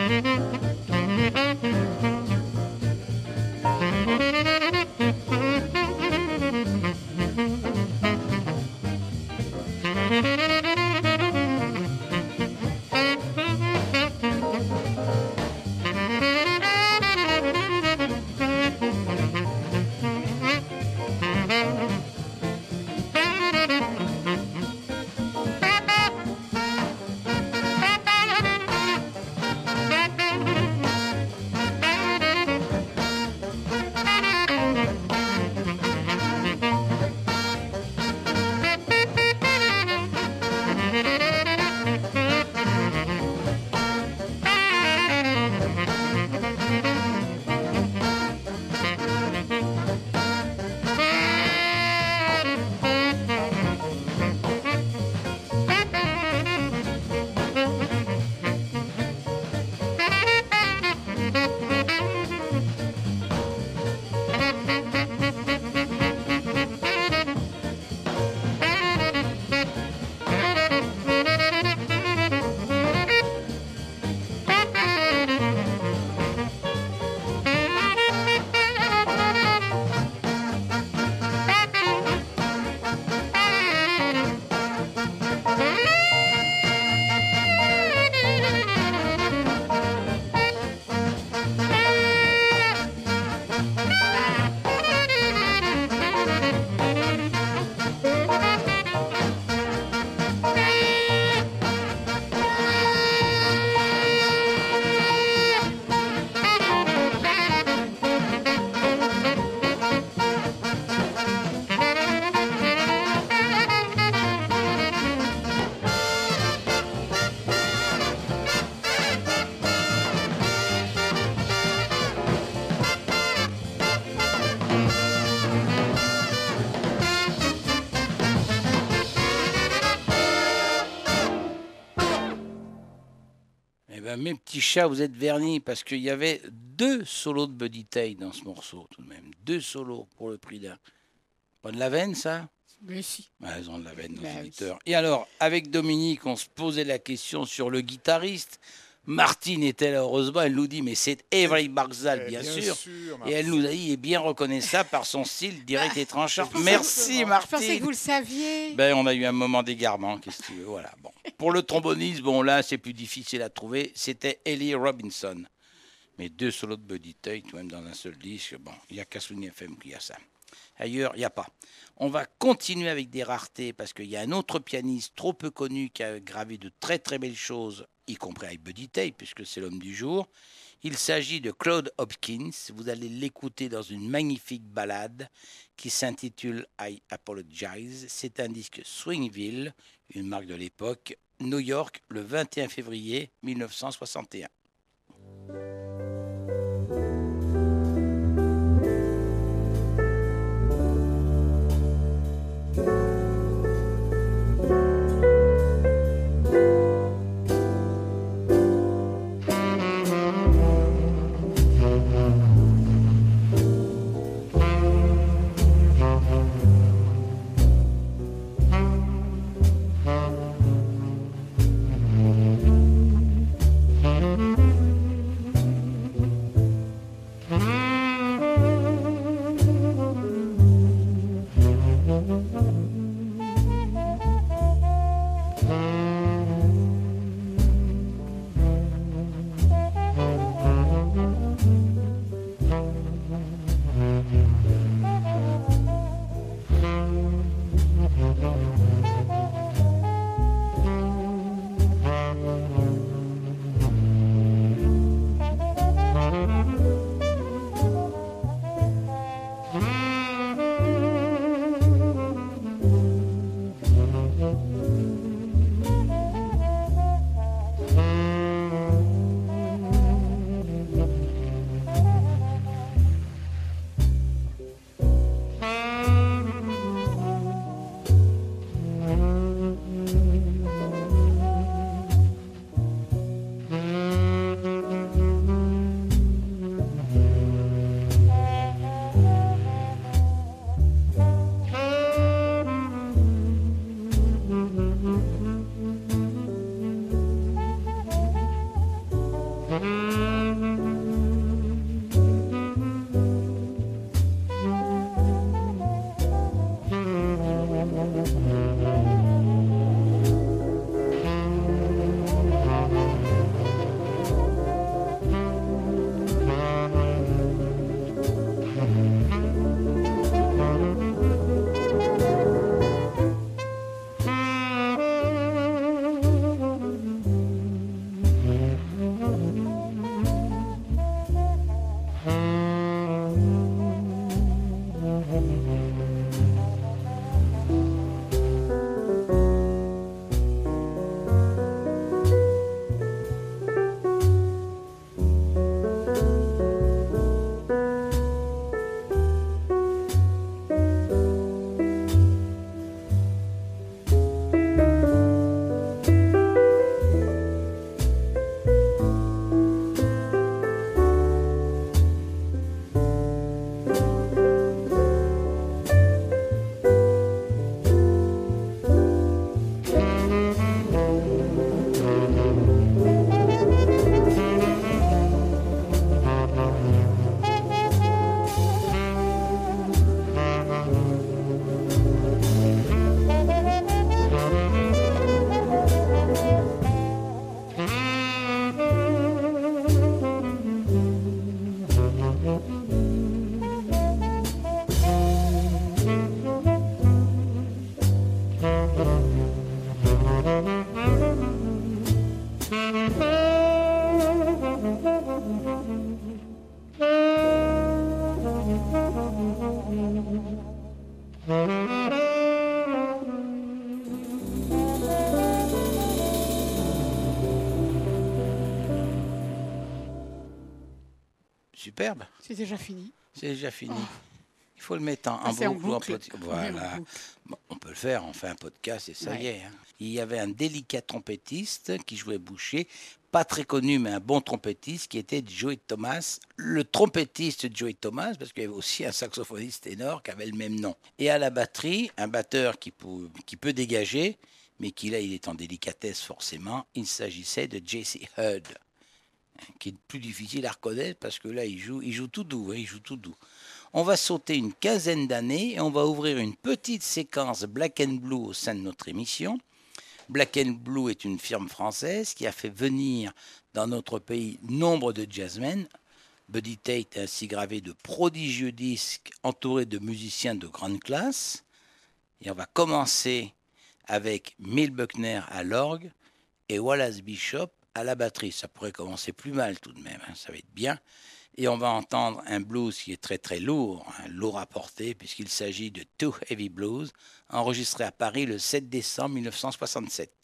Thank you. ben, mes petits chats, vous êtes vernis parce qu'il y avait deux solos de Buddy Tate dans ce morceau, tout de même. Deux solos pour le prix d'un. Pas de la veine, ça? Mais si. Ouais, ils ont de la veine, nos Ben auditeurs. Oui. Et alors, avec Dominique, on se posait la question sur le guitariste. Martine était là, heureusement, elle nous dit, mais c'est Avery Barzal, bien, bien sûr. sûr et elle nous a dit, il est bien reconnaissable par son style direct et tranchant. Merci, Martine. Je pensais que vous le saviez. Ben, on a eu un moment d'égarement, qu'est-ce que tu veux, voilà. Bon. Pour le tromboniste, bon, là, c'est plus difficile à trouver. C'était Ellie Robinson. Mais deux solos de Buddy Tate, même dans un seul disque, bon, il n'y a qu'à Swing F M qui a ça. Ailleurs, il n'y a pas. On va continuer avec des raretés parce qu'il y a un autre pianiste trop peu connu qui a gravé de très très belles choses, y compris avec Buddy Tate, puisque c'est l'homme du jour. Il s'agit de Claude Hopkins. Vous allez l'écouter dans une magnifique ballade qui s'intitule I Apologize. C'est un disque Swingville, une marque de l'époque, New York, le vingt et un février mille neuf cent soixante et un. Superbe. C'est déjà fini. C'est déjà fini. Oh. Il faut le mettre en, en boucle ou en podcast. Voilà. Bon, on peut le faire, on fait un podcast et ça ouais. y est. Hein. Il y avait un délicat trompettiste qui jouait boucher, pas très connu, mais un bon trompettiste, qui était Joey Thomas, le trompettiste Joey Thomas, parce qu'il y avait aussi un saxophoniste ténor qui avait le même nom. Et à la batterie, un batteur qui peut, qui peut dégager, mais qui là, il est en délicatesse forcément. Il s'agissait de Jesse Hurd, qui est plus difficile à reconnaître, parce que là, il joue, il joue tout doux, hein, il joue tout doux. On va sauter une quinzaine d'années et on va ouvrir une petite séquence Black and Blue au sein de notre émission. Black and Blue est une firme française qui a fait venir dans notre pays nombre de jazzmen. Buddy Tate a ainsi gravé de prodigieux disques entourés de musiciens de grande classe. Et on va commencer avec Milt Buckner à l'orgue et Wallace Bishop à la batterie. Ça pourrait commencer plus mal tout de même, hein, ça va être bien. Et on va entendre un blues qui est très très lourd, hein, lourd à porter, puisqu'il s'agit de Two Heavy Blues, enregistré à Paris le sept décembre mille neuf cent soixante-sept.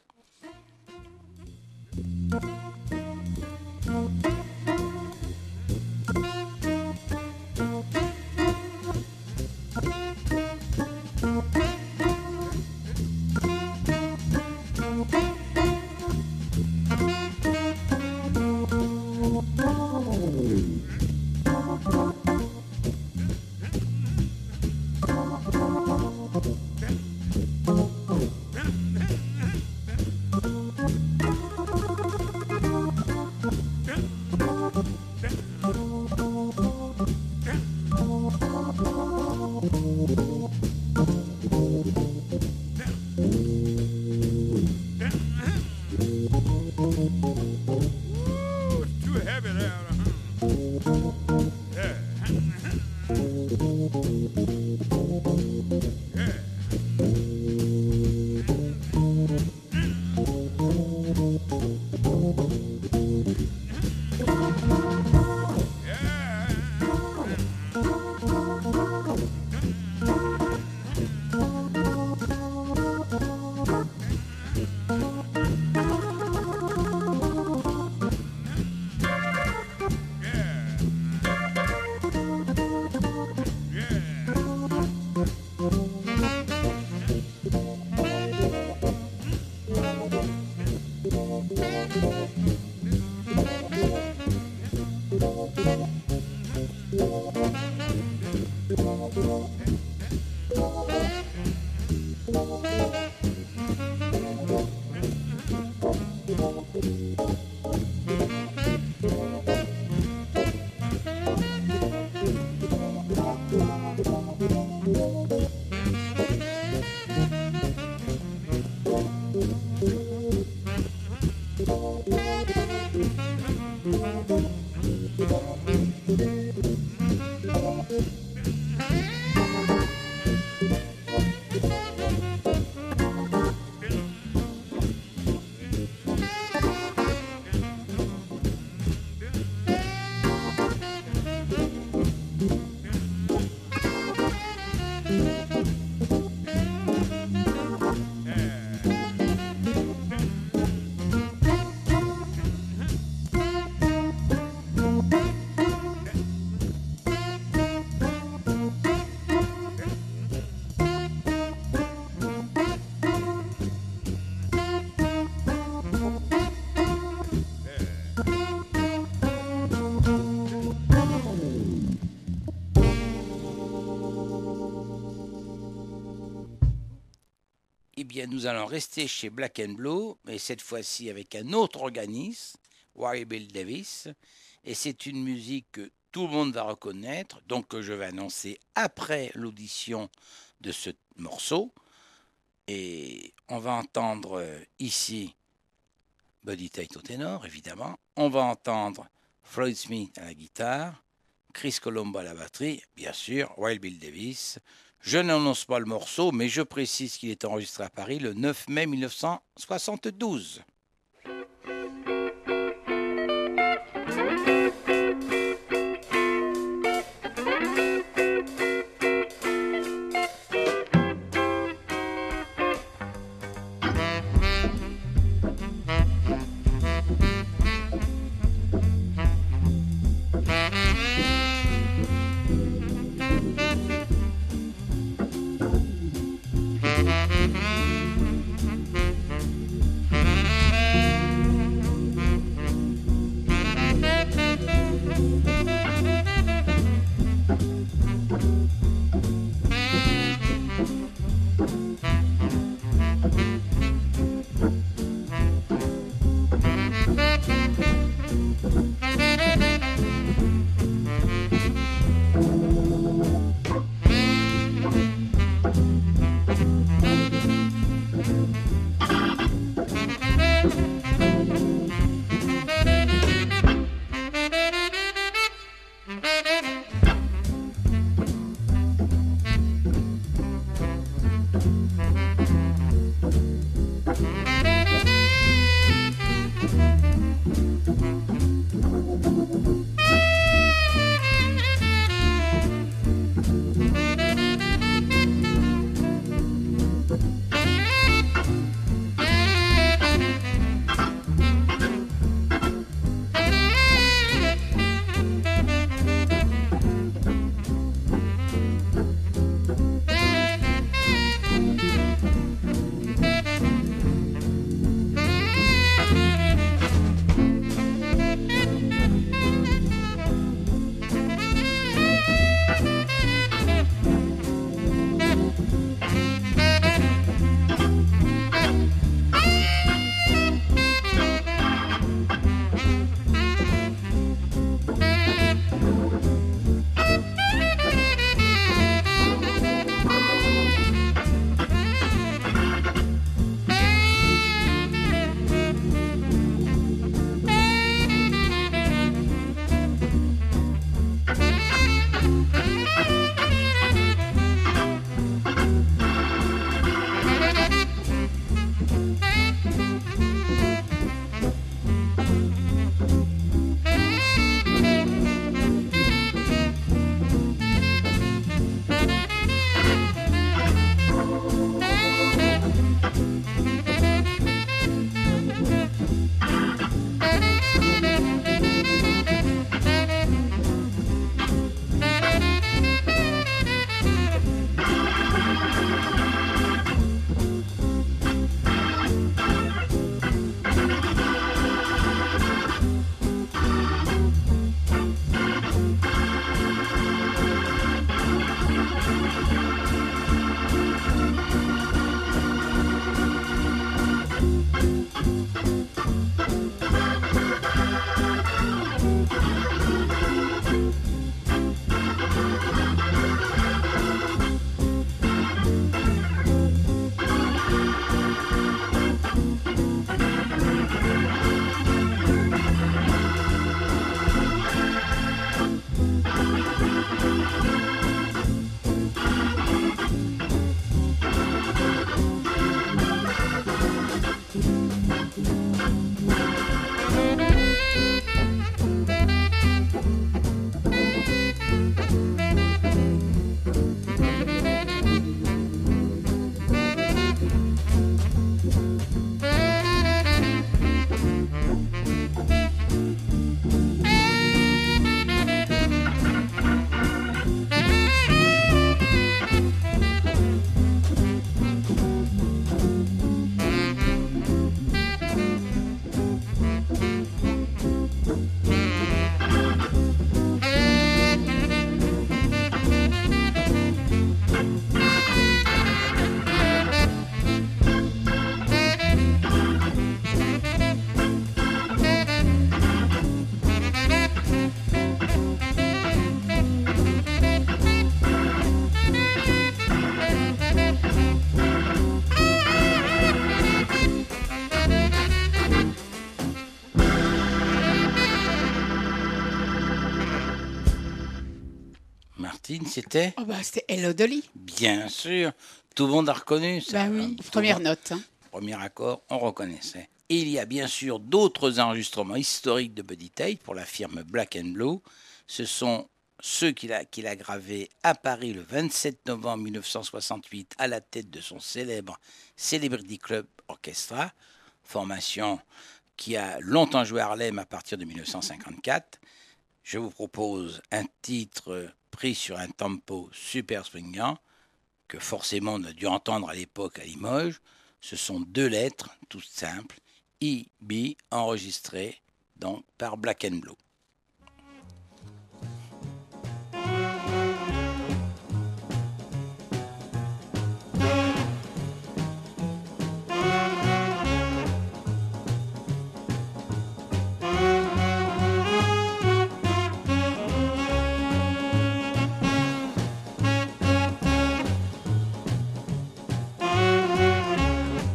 Eh bien, nous allons rester chez Black and Blue, mais cette fois-ci avec un autre organisme, Wild Bill Davis. Et c'est une musique que tout le monde va reconnaître, donc que je vais annoncer après l'audition de ce morceau. Et on va entendre ici Buddy Tate au ténor, évidemment. On va entendre Floyd Smith à la guitare, Chris Colombo à la batterie, bien sûr, Wild Bill Davis. Je n'annonce pas le morceau, mais je précise qu'il est enregistré à Paris le neuf mai mille neuf cent soixante-douze. Mm-hmm. C'était oh bah, C'était Hello Dolly. Bien sûr, tout le monde a reconnu ça. Bah oui, première monde, note. Hein. Premier accord, on reconnaissait. Et il y a bien sûr d'autres enregistrements historiques de Buddy Tate pour la firme Black and Blue. Ce sont ceux qu'il a, qu'il a gravés à Paris le vingt-sept novembre mille neuf cent soixante-huit à la tête de son célèbre Celebrity Club Orchestra, formation qui a longtemps joué à Harlem à partir de mille neuf cent cinquante-quatre. Je vous propose un titre pris sur un tempo super swingant que forcément on a dû entendre à l'époque à Limoges. Ce sont deux lettres, toutes simples, I B, enregistrées donc par Black and Blue.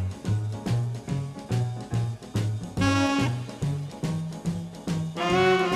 Thank you.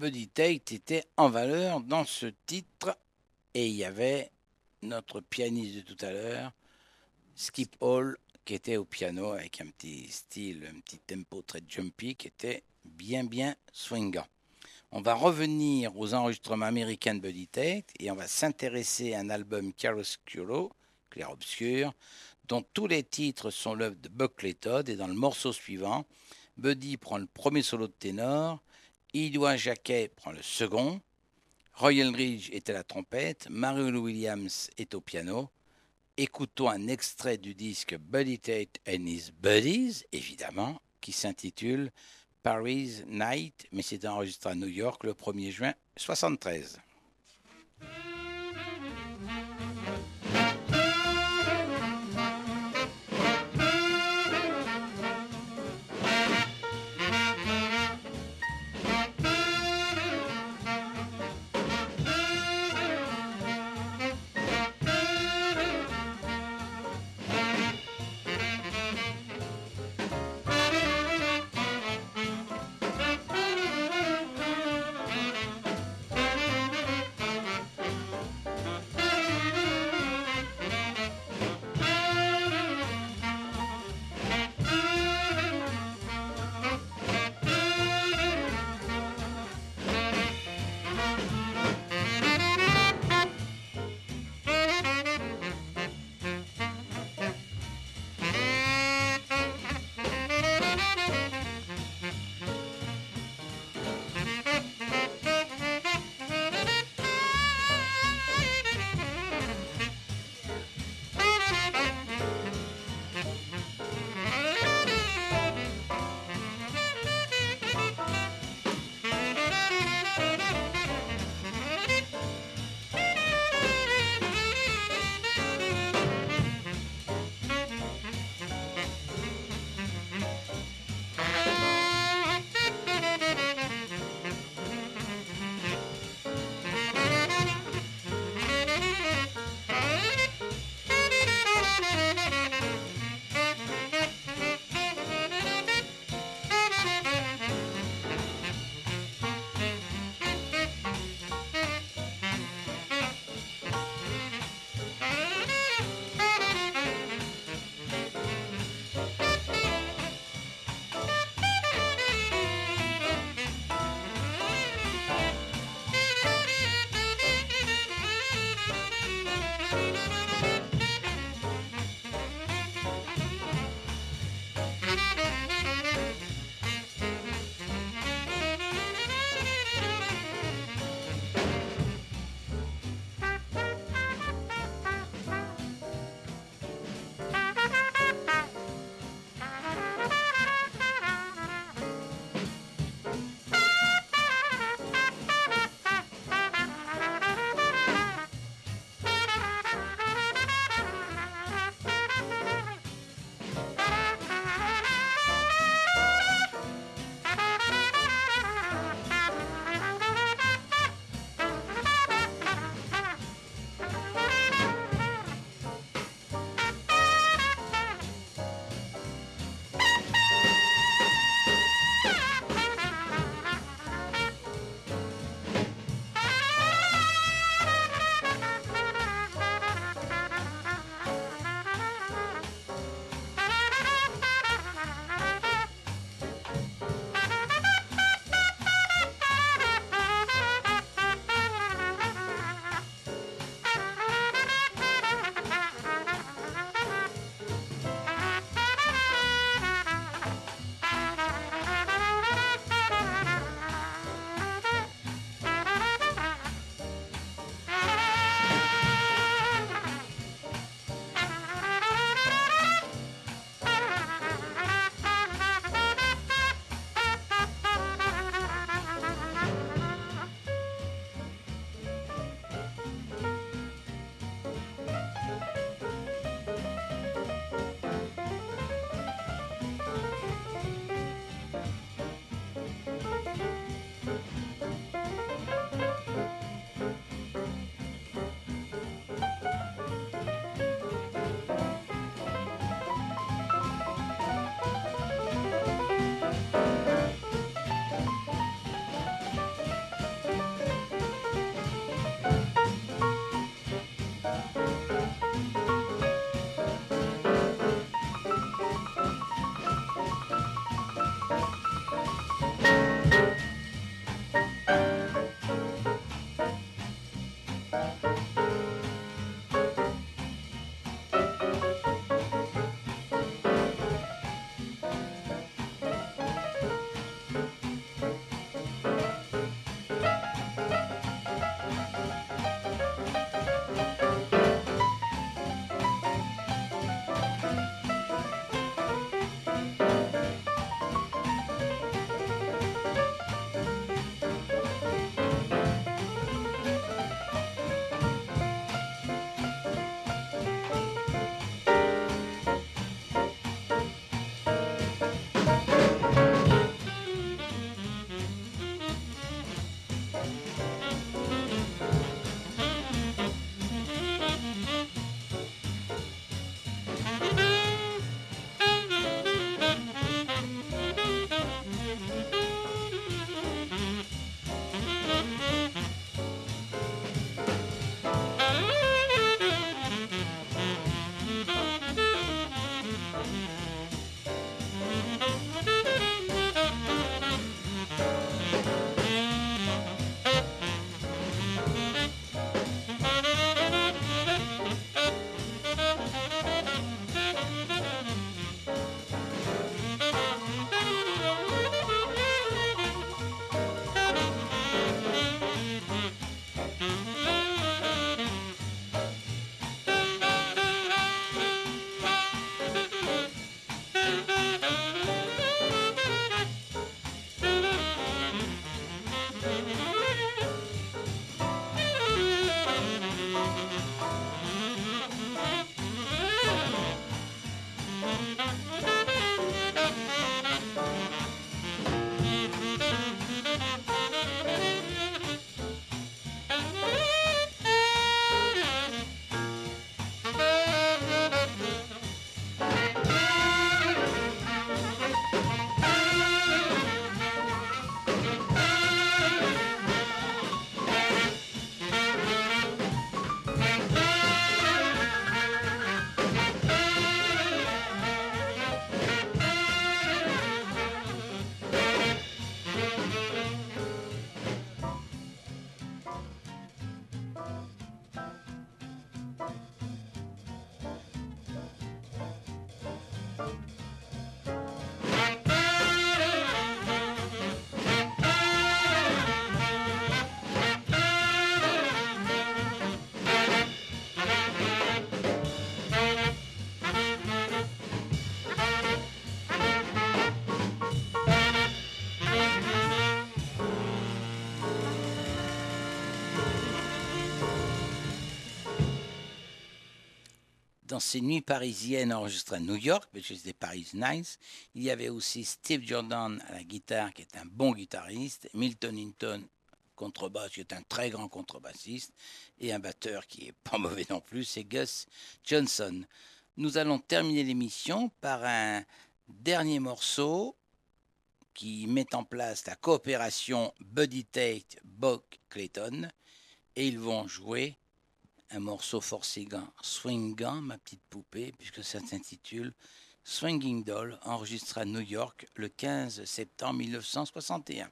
Buddy Tate était en valeur dans ce titre. Et il y avait notre pianiste de tout à l'heure, Skip Hall, qui était au piano avec un petit style, un petit tempo très jumpy, qui était bien, bien swingant. On va revenir aux enregistrements américains de Buddy Tate et on va s'intéresser à un album chiaroscuro, clair-obscur, dont tous les titres sont l'œuvre de Buckley Todd. Et dans le morceau suivant, Buddy prend le premier solo de ténor, Edouard Jacquet prend le second, Roy Eldridge est à la trompette, Marion Williams est au piano. Écoutons un extrait du disque Buddy Tate and His Buddies, évidemment, qui s'intitule Paris Night, mais c'est enregistré à New York le premier juin soixante-treize. Thank you. Dans ces nuits parisiennes enregistrées à New York, parce que c'était Paris Nights, il y avait aussi Steve Jordan à la guitare, qui est un bon guitariste, Milton Hinton, contrebasse, qui est un très grand contrebassiste, et un batteur qui est pas mauvais non plus, c'est Gus Johnson. Nous allons terminer l'émission par un dernier morceau qui met en place la coopération Buddy Tate, Buck Clayton, et ils vont jouer un morceau forcégan, swingant, ma petite poupée, puisque ça s'intitule Swinging Doll, enregistré à New York le quinze septembre mille neuf cent soixante et un.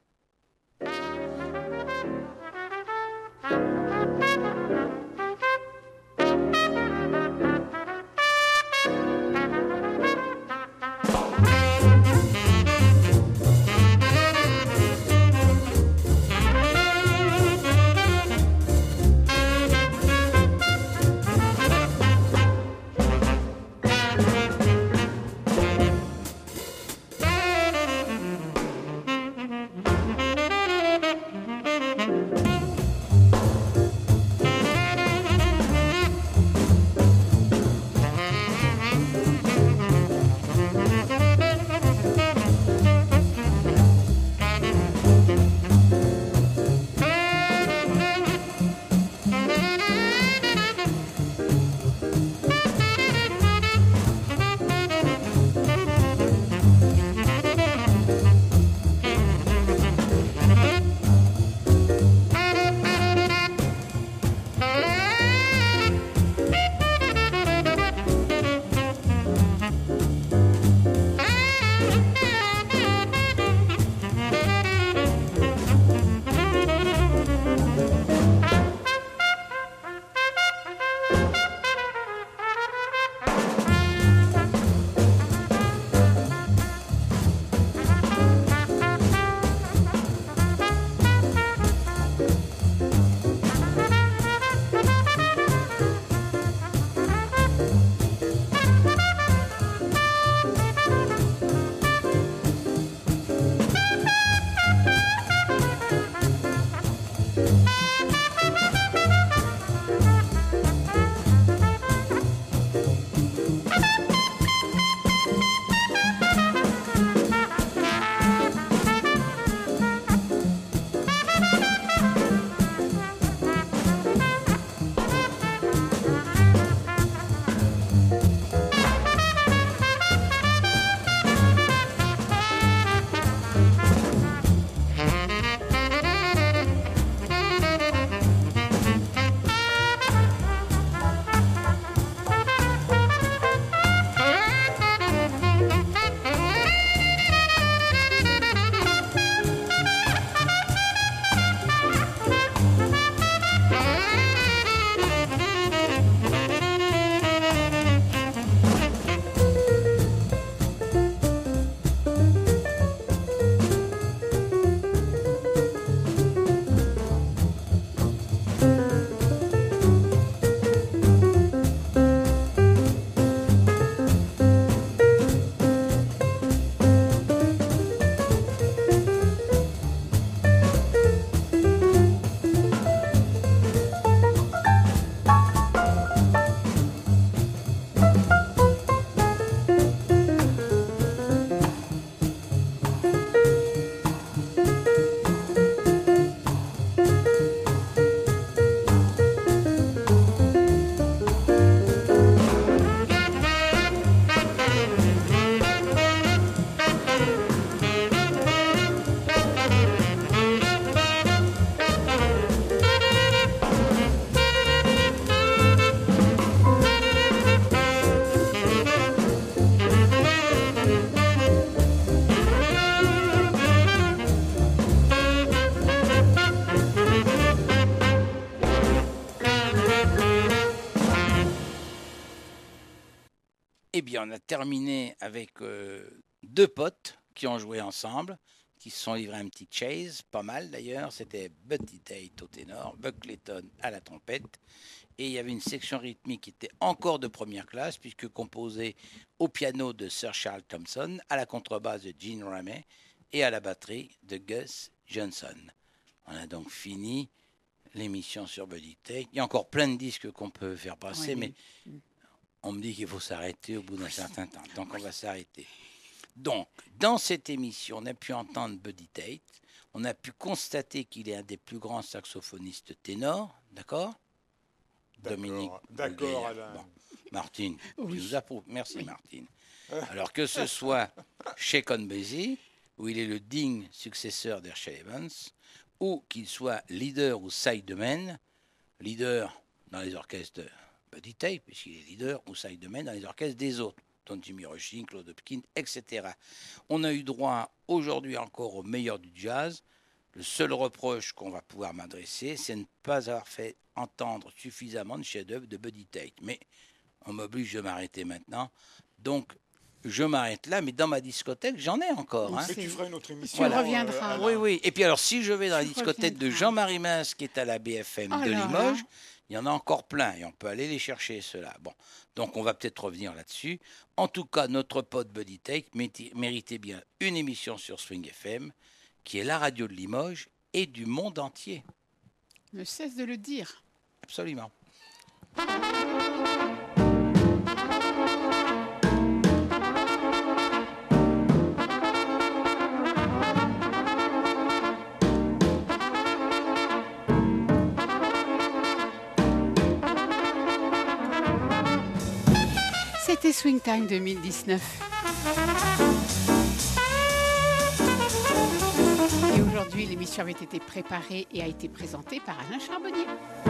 Eh bien, on a terminé avec euh, deux potes qui ont joué ensemble, qui se sont livrés un petit chase, pas mal d'ailleurs. C'était Buddy Tate au ténor, Buck Clayton à la trompette. Et il y avait une section rythmique qui était encore de première classe, puisque composée au piano de Sir Charles Thompson, à la contrebasse de Gene Ramey et à la batterie de Gus Johnson. On a donc fini l'émission sur Buddy Tate. Il y a encore plein de disques qu'on peut faire passer, oui. mais on me dit qu'il faut s'arrêter au bout d'un certain temps. Donc on va s'arrêter. Donc, dans cette émission, on a pu entendre Buddy Tate. On a pu constater qu'il est un des plus grands saxophonistes ténors, d'accord ? D'accord, Dominique. d'accord, Alain. Bon. Martine, oui. tu nous approuves. Merci, oui. Martine. Alors que ce soit chez Basie, où il est le digne successeur d'Herschel Evans, ou qu'il soit leader ou sideman, leader dans les orchestres de Buddy Tate, puisqu'il est leader, ou sideman dans les orchestres des autres, dont Jimmy Rushing, Claude Hopkins, et cetera. On a eu droit aujourd'hui encore au meilleur du jazz. Le seul reproche qu'on va pouvoir m'adresser, c'est de ne pas avoir fait entendre suffisamment de chefs-d'œuvre de Buddy Tate. Mais on m'oblige de m'arrêter maintenant. Donc, je m'arrête là, mais dans ma discothèque, j'en ai encore. Hein. Mais tu feras une autre émission. Tu voilà. reviendras. Euh, oui, oui. Et puis alors, si je vais dans la discothèque de Jean-Marie Mince, qui est à la B F M oh de Limoges, là. Il y en a encore plein et on peut aller les chercher, ceux-là. Bon, donc on va peut-être revenir là-dessus. En tout cas, notre pote Buddy Tate méritait bien une émission sur Swing F M, qui est la radio de Limoges et du monde entier. Ne cesse de le dire. Absolument. C'était Swing Time deux mille dix-neuf. Et aujourd'hui, l'émission avait été préparée et a été présentée par Alain Charbonnier.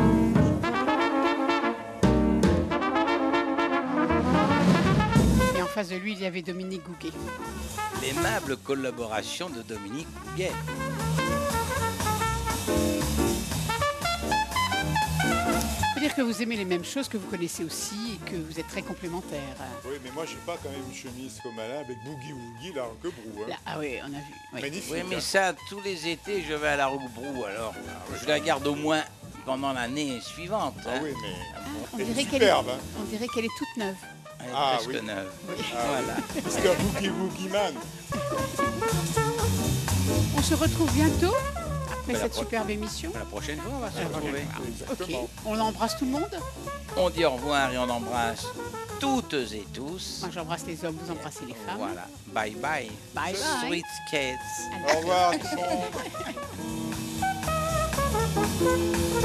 Et en face de lui, il y avait Dominique Gouguet. L'aimable collaboration de Dominique Gouguet. Ça veut dire que vous aimez les mêmes choses, que vous connaissez aussi et que vous êtes très complémentaires. Oui, mais moi, j'ai pas quand même une chemise comme Alain avec Boogie Woogie, la Roquebrou. Hein. Là, ah oui, on a vu. Oui. Magnifique. Oui, mais hein. ça, tous les étés, je vais à la Roquebrou, alors. Je la garde au moins pendant l'année suivante. Ah hein. oui, mais Ah, elle on, dirait est qu'elle est, superbe. Hein. on dirait qu'elle est toute neuve. Elle est Ah, presque oui. neuve. Oui. Ah, Voilà. oui. Parce qu'un Boogie Woogie Man. On se retrouve bientôt après Mais cette pro- superbe émission. La prochaine fois, on va se Ah, retrouver. Exactement. Ok, on embrasse tout le monde. On dit au revoir et on embrasse toutes et tous. Moi, j'embrasse les hommes, vous embrassez les femmes. Voilà. Bye bye. Bye bye. Sweet kids. Allez. Au revoir tout le monde.